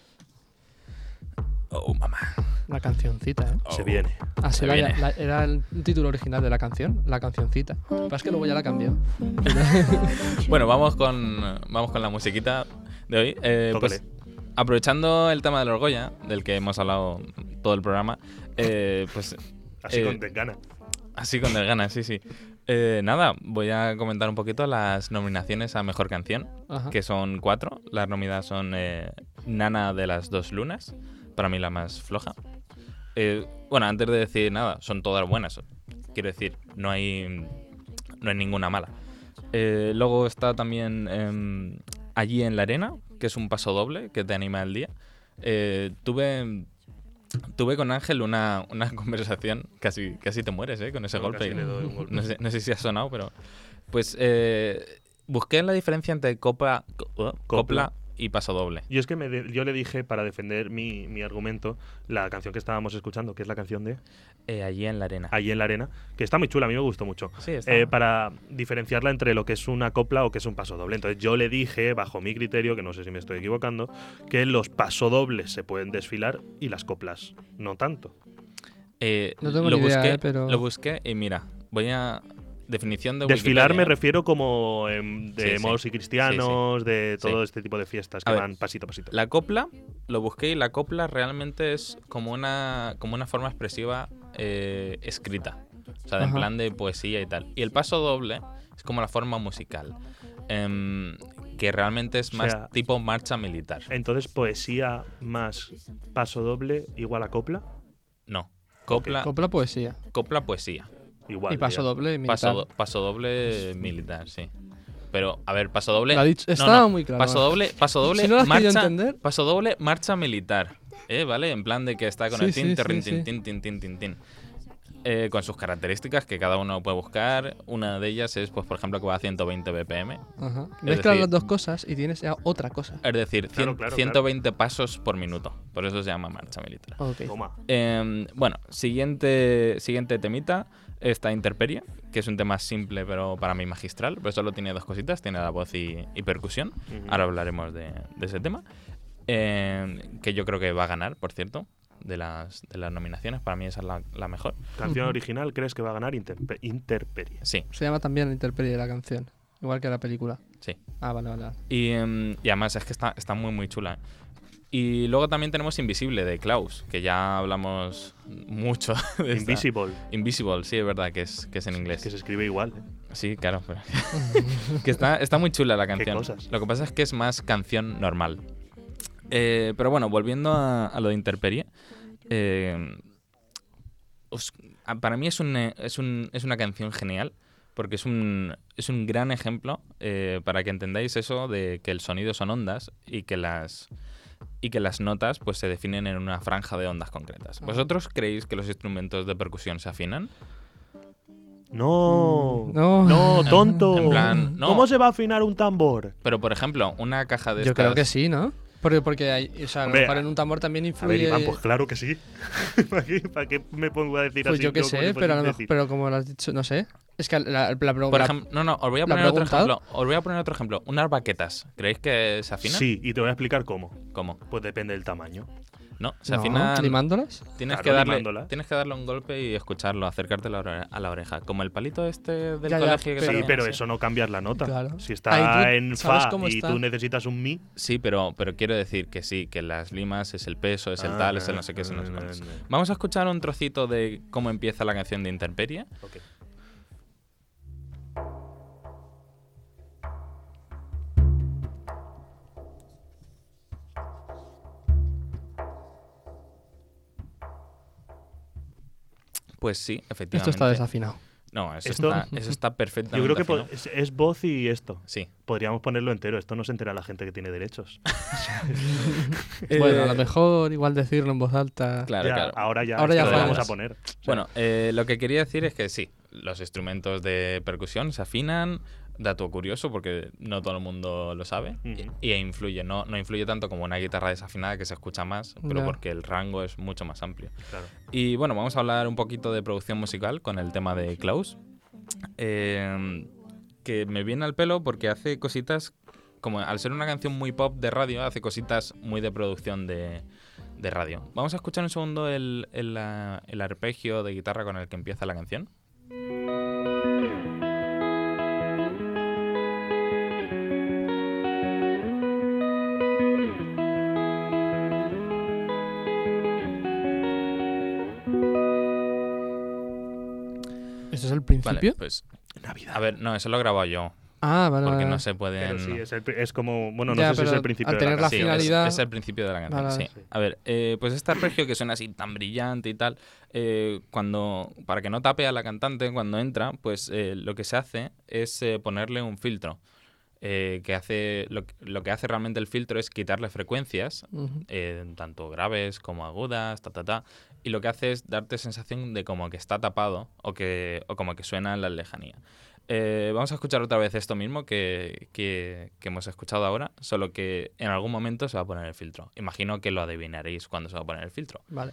Oh, mamá. La cancioncita, ¿eh? Se viene. Ah, se viene. Era el título original de la canción, la cancioncita. Lo que pasa es que luego ya la cambió. Bueno, vamos con la musiquita de hoy. Pues, aprovechando el tema del Orgoya, del que hemos hablado todo el programa, pues... Así con desgana. Así con desgana, sí. Nada, voy a comentar un poquito las nominaciones a Mejor Canción, que son 4. Las nominadas son Nana de las 2 lunas, para mí la más floja. Bueno, antes de decir nada, son todas buenas. Quiero decir, no hay ninguna mala. Luego está también Allí en la arena, que es un paso doble que te anima el día. Tuve con Ángel una conversación, casi te mueres, con ese golpe. No sé si ha sonado, pero... Pues busqué la diferencia entre copla y pasodoble. Y es que yo le dije, para defender mi argumento, la canción que estábamos escuchando, que es la canción de... Allí en la arena. Allí en la arena, que está muy chula, a mí me gustó mucho. Sí, está. Para diferenciarla entre lo que es una copla o que es un pasodoble. Entonces yo le dije, bajo mi criterio, que no sé si me estoy equivocando, que los pasodobles se pueden desfilar y las coplas no tanto. No tengo ni idea, pero... Lo busqué y mira, voy a... Definición de Desfilar Wikipedia. Me refiero como de moros y cristianos, de todo este tipo de fiestas que van pasito a pasito. La copla, lo busqué y la copla realmente es como una forma expresiva escrita. O sea, en plan de poesía y tal. Y el paso doble es como la forma musical. Que realmente es más tipo marcha militar. Entonces, poesía más paso doble igual a copla. No. Copla poesía. Copla poesía. Igual. Y paso doble militar. Paso doble militar, sí. Pero, a ver, paso doble... Estaba muy claro. Paso doble si no marcha... Paso doble marcha militar. ¿Vale? En plan de que está con el tin, con sus características que cada uno puede buscar. Una de ellas es, pues por ejemplo, que va a 120 BPM. Mezclas las dos cosas y tienes ya otra cosa. Es decir, 120 pasos por minuto. Por eso se llama marcha militar. Okay. Bueno, siguiente temita. Esta Intemperie, que es un tema simple pero para mí magistral, pero solo tiene dos cositas, tiene la voz y percusión. Ahora hablaremos de ese tema, que yo creo que va a ganar, por cierto, de las nominaciones. Para mí esa es la mejor. ¿Canción original crees que va a ganar Intemperie? Sí. Se llama también Intemperie la canción, igual que la película. Sí. Vale. Y además es que está muy muy chula. Y luego también tenemos Invisible de Klaus, que ya hablamos mucho de Invisible, sí, es verdad que es en inglés. Que se escribe igual. Sí, claro. Pero que está muy chula la canción. ¿Qué cosas? Lo que pasa es que es más canción normal. Pero bueno, volviendo a lo de Intemperie, para mí es una canción genial, porque es un gran ejemplo para que entendáis eso de que el sonido son ondas y que las notas pues se definen en una franja de ondas concretas. ¿Vosotros creéis que los instrumentos de percusión se afinan? No, tonto. En plan, no. ¿Cómo se va a afinar un tambor? Pero, por ejemplo, una caja de Yo estas... creo que sí, ¿no? Porque hay, a lo mejor en un tambor también influye... A ver, Iván, pues claro que sí. ¿Para qué me pongo a decir pues así? Yo qué sé, pero como lo has dicho, no sé. Es que la pregunta... Por ejemplo, os voy a poner otro ejemplo. Unas baquetas, ¿creéis que se afinan? Sí, y te voy a explicar cómo. ¿Cómo? Pues depende del tamaño. No, se afinan... ¿Limándolas? Tienes que darle un golpe y escucharlo, acercarte a la oreja. Como el palito del colegio. Sí, pero eso no cambias la nota. Claro. Si está en fa y está? tú necesitas un mi... Sí, pero quiero decir que sí, que las limas es el peso, es el tal, es el no sé qué, es el no sé cuántos. Vamos a escuchar un trocito de cómo empieza la canción de Intemperie. Okay. Pues sí, efectivamente. Esto está desafinado. No, eso está perfectamente Yo creo que afinado. es voz y esto. Sí. Podríamos ponerlo entero. Esto no se entera la gente que tiene derechos. Bueno, a lo mejor igual decirlo en voz alta. Claro. Ahora ya lo vamos a poner. O sea, bueno, lo que quería decir es que sí, los instrumentos de percusión se afinan. Dato curioso, porque no todo el mundo lo sabe. Y influye. No influye tanto como una guitarra desafinada, que se escucha más, pero porque el rango es mucho más amplio. Claro. Y bueno, vamos a hablar un poquito de producción musical con el tema de Klaus. Que me viene al pelo porque hace cositas, como al ser una canción muy pop de radio, hace cositas muy de producción de radio. Vamos a escuchar un segundo el arpegio de guitarra con el que empieza la canción. ¿Eso es el principio? Vale, pues Navidad. A ver, no, eso lo he grabado yo. Vale. Porque no se pueden... Pero sí, es como... Bueno, no sé si es el principio de la canción. Finalidad... es el principio de la canción, sí. A ver, pues este arpegio que suena así tan brillante y tal, para que no tape a la cantante cuando entra, pues lo que se hace es ponerle un filtro. que hace lo que hace realmente el filtro es quitarle frecuencias, tanto graves como agudas, y lo que hace es darte sensación de como que está tapado o como que suena en la lejanía. Vamos a escuchar otra vez esto mismo que hemos escuchado ahora, solo que en algún momento se va a poner el filtro. Imagino que lo adivinaréis cuando se va a poner el filtro. Vale.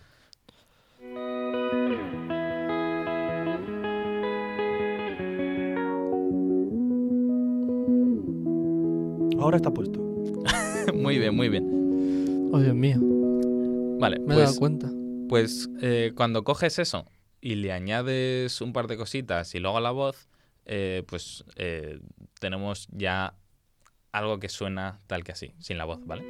Ahora está puesto. Muy bien, muy bien. Oh, Dios mío. Vale, Me he dado cuenta. Pues cuando coges eso y le añades un par de cositas y luego la voz, tenemos ya algo que suena tal que así, sin la voz, ¿vale?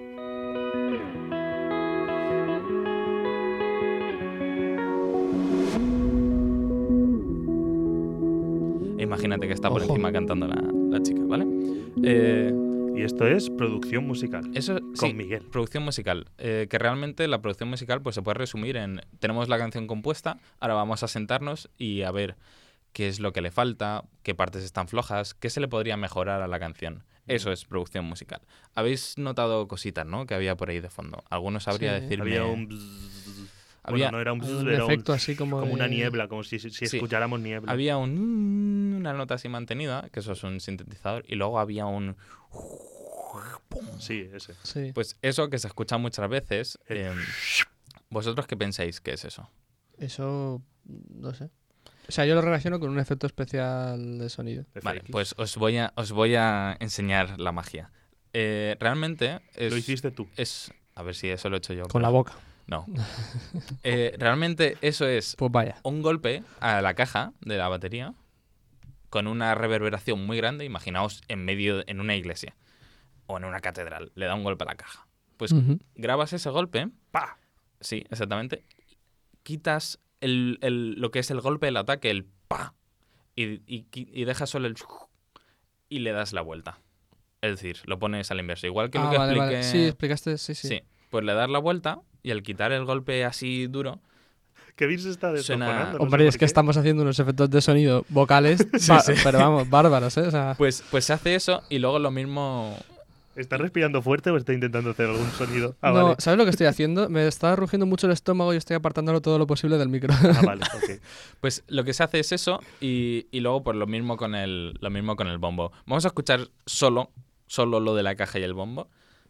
Imagínate que está por encima cantando la chica, ¿vale? Y esto es producción musical. Eso con sí, Miguel. Producción musical. Que realmente la producción musical pues se puede resumir en... Tenemos la canción compuesta, ahora vamos a sentarnos y a ver qué es lo que le falta, qué partes están flojas, qué se le podría mejorar a la canción. Eso es producción musical. Habéis notado cositas, ¿no? Que había por ahí de fondo. Algunos sabría decirme... Había un... Había no era un efecto así como una niebla, como si escucháramos niebla. Había una nota así mantenida, que eso es un sintetizador, y luego había un... Sí, ese. Sí. Pues eso que se escucha muchas veces. ¿Vosotros qué pensáis que es eso? Eso... no sé. O sea, yo lo relaciono con un efecto especial de sonido. Vale, pues os voy a enseñar la magia. Realmente es... Lo hiciste tú. A ver si eso lo he hecho yo. Con la boca. No. Realmente eso es pues vaya. Un golpe a la caja de la batería con una reverberación muy grande. Imaginaos en una iglesia o en una catedral. Le da un golpe a la caja. Pues grabas ese golpe. ¡Pah! Sí, exactamente. Quitas lo que es el golpe, el ataque, el ¡pa! Y dejas solo el... y le das la vuelta. Es decir, lo pones al inverso. Igual que lo que expliqué... Vale. Sí, explicaste, sí. Pues le das la vuelta y al quitar el golpe así duro... Kevin se está descojonando. Hombre, es que estamos haciendo unos efectos de sonido vocales, pero vamos, bárbaros, ¿eh? O sea... Pues se hace eso y luego lo mismo... ¿Estás respirando fuerte o está intentando hacer algún sonido? No, vale. ¿Sabes lo que estoy haciendo? Me está rugiendo mucho el estómago y estoy apartándolo todo lo posible del micro. Vale, ok. Pues lo que se hace es eso y luego pues lo mismo con el bombo. Vamos a escuchar solo lo de la caja y el bombo.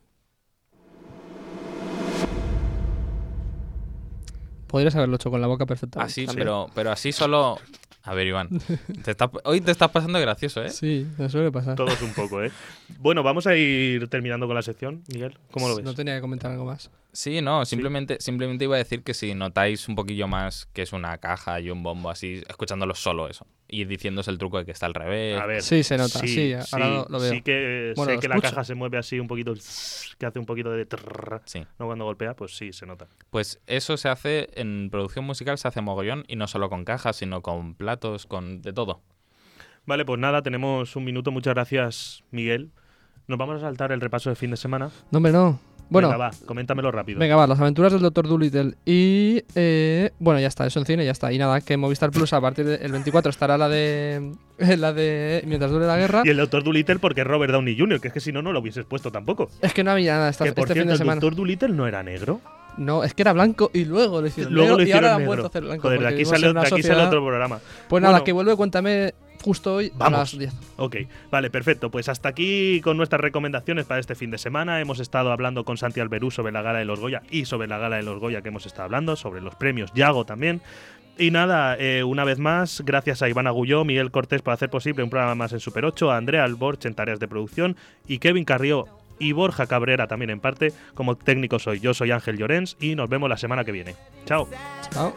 Podrías haberlo hecho con la boca perfectamente. Así, pero así solo... A ver, Iván, hoy te estás pasando gracioso, ¿eh? Sí, me suele pasar. Todos un poco, ¿eh? Bueno, vamos a ir terminando con la sección, Miguel. ¿Cómo lo ves? No tenía que comentar algo más. Sí, no, simplemente iba a decir que si notáis un poquillo más que es una caja y un bombo así, escuchándolo solo eso. Y diciéndose el truco de que está al revés. A ver, sí, se nota, sí, ahora lo veo. Sí que sé que la caja se mueve así un poquito, que hace un poquito de trrr, sí. ¿no? Cuando golpea, pues sí, se nota. Pues eso se hace, en producción musical se hace mogollón, y no solo con cajas, sino con platos, con de todo. Vale, pues nada, tenemos un minuto. Muchas gracias, Miguel. Nos vamos a saltar el repaso de fin de semana. No, hombre, no. Bueno, venga, va, coméntamelo rápido. Venga, va, las aventuras del Dr. Dolittle. Y, bueno, ya está, eso en cine, ya está. Y nada, que Movistar Plus a partir del 24 estará la de Mientras dure la guerra. Y el Dr. Dolittle porque es Robert Downey Jr., que es que si no, no lo hubieses puesto tampoco. Es que no había nada este fin de semana. ¿El Dr. Dolittle no era negro? No, es que era blanco y luego lo hicieron negro y ahora han vuelto a hacer blanco. Joder, de aquí sale otro programa. Pues nada, que vuelve, cuéntame justo hoy a las 10. Ok, vale, perfecto. Pues hasta aquí con nuestras recomendaciones para este fin de semana. Hemos estado hablando con Santi Alberú sobre la gala de los Goya y sobre la gala de los Goya que hemos estado hablando, sobre los premios Yago también. Y nada, una vez más, gracias a Iván Agulló, Miguel Cortés por hacer posible un programa más en Super 8, a Andrea Alborch en tareas de producción y Kevin Carrió y Borja Cabrera también en parte. Como técnico yo soy Ángel Llorens y nos vemos la semana que viene. Chao. Chao.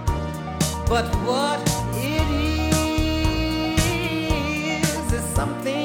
But what it is something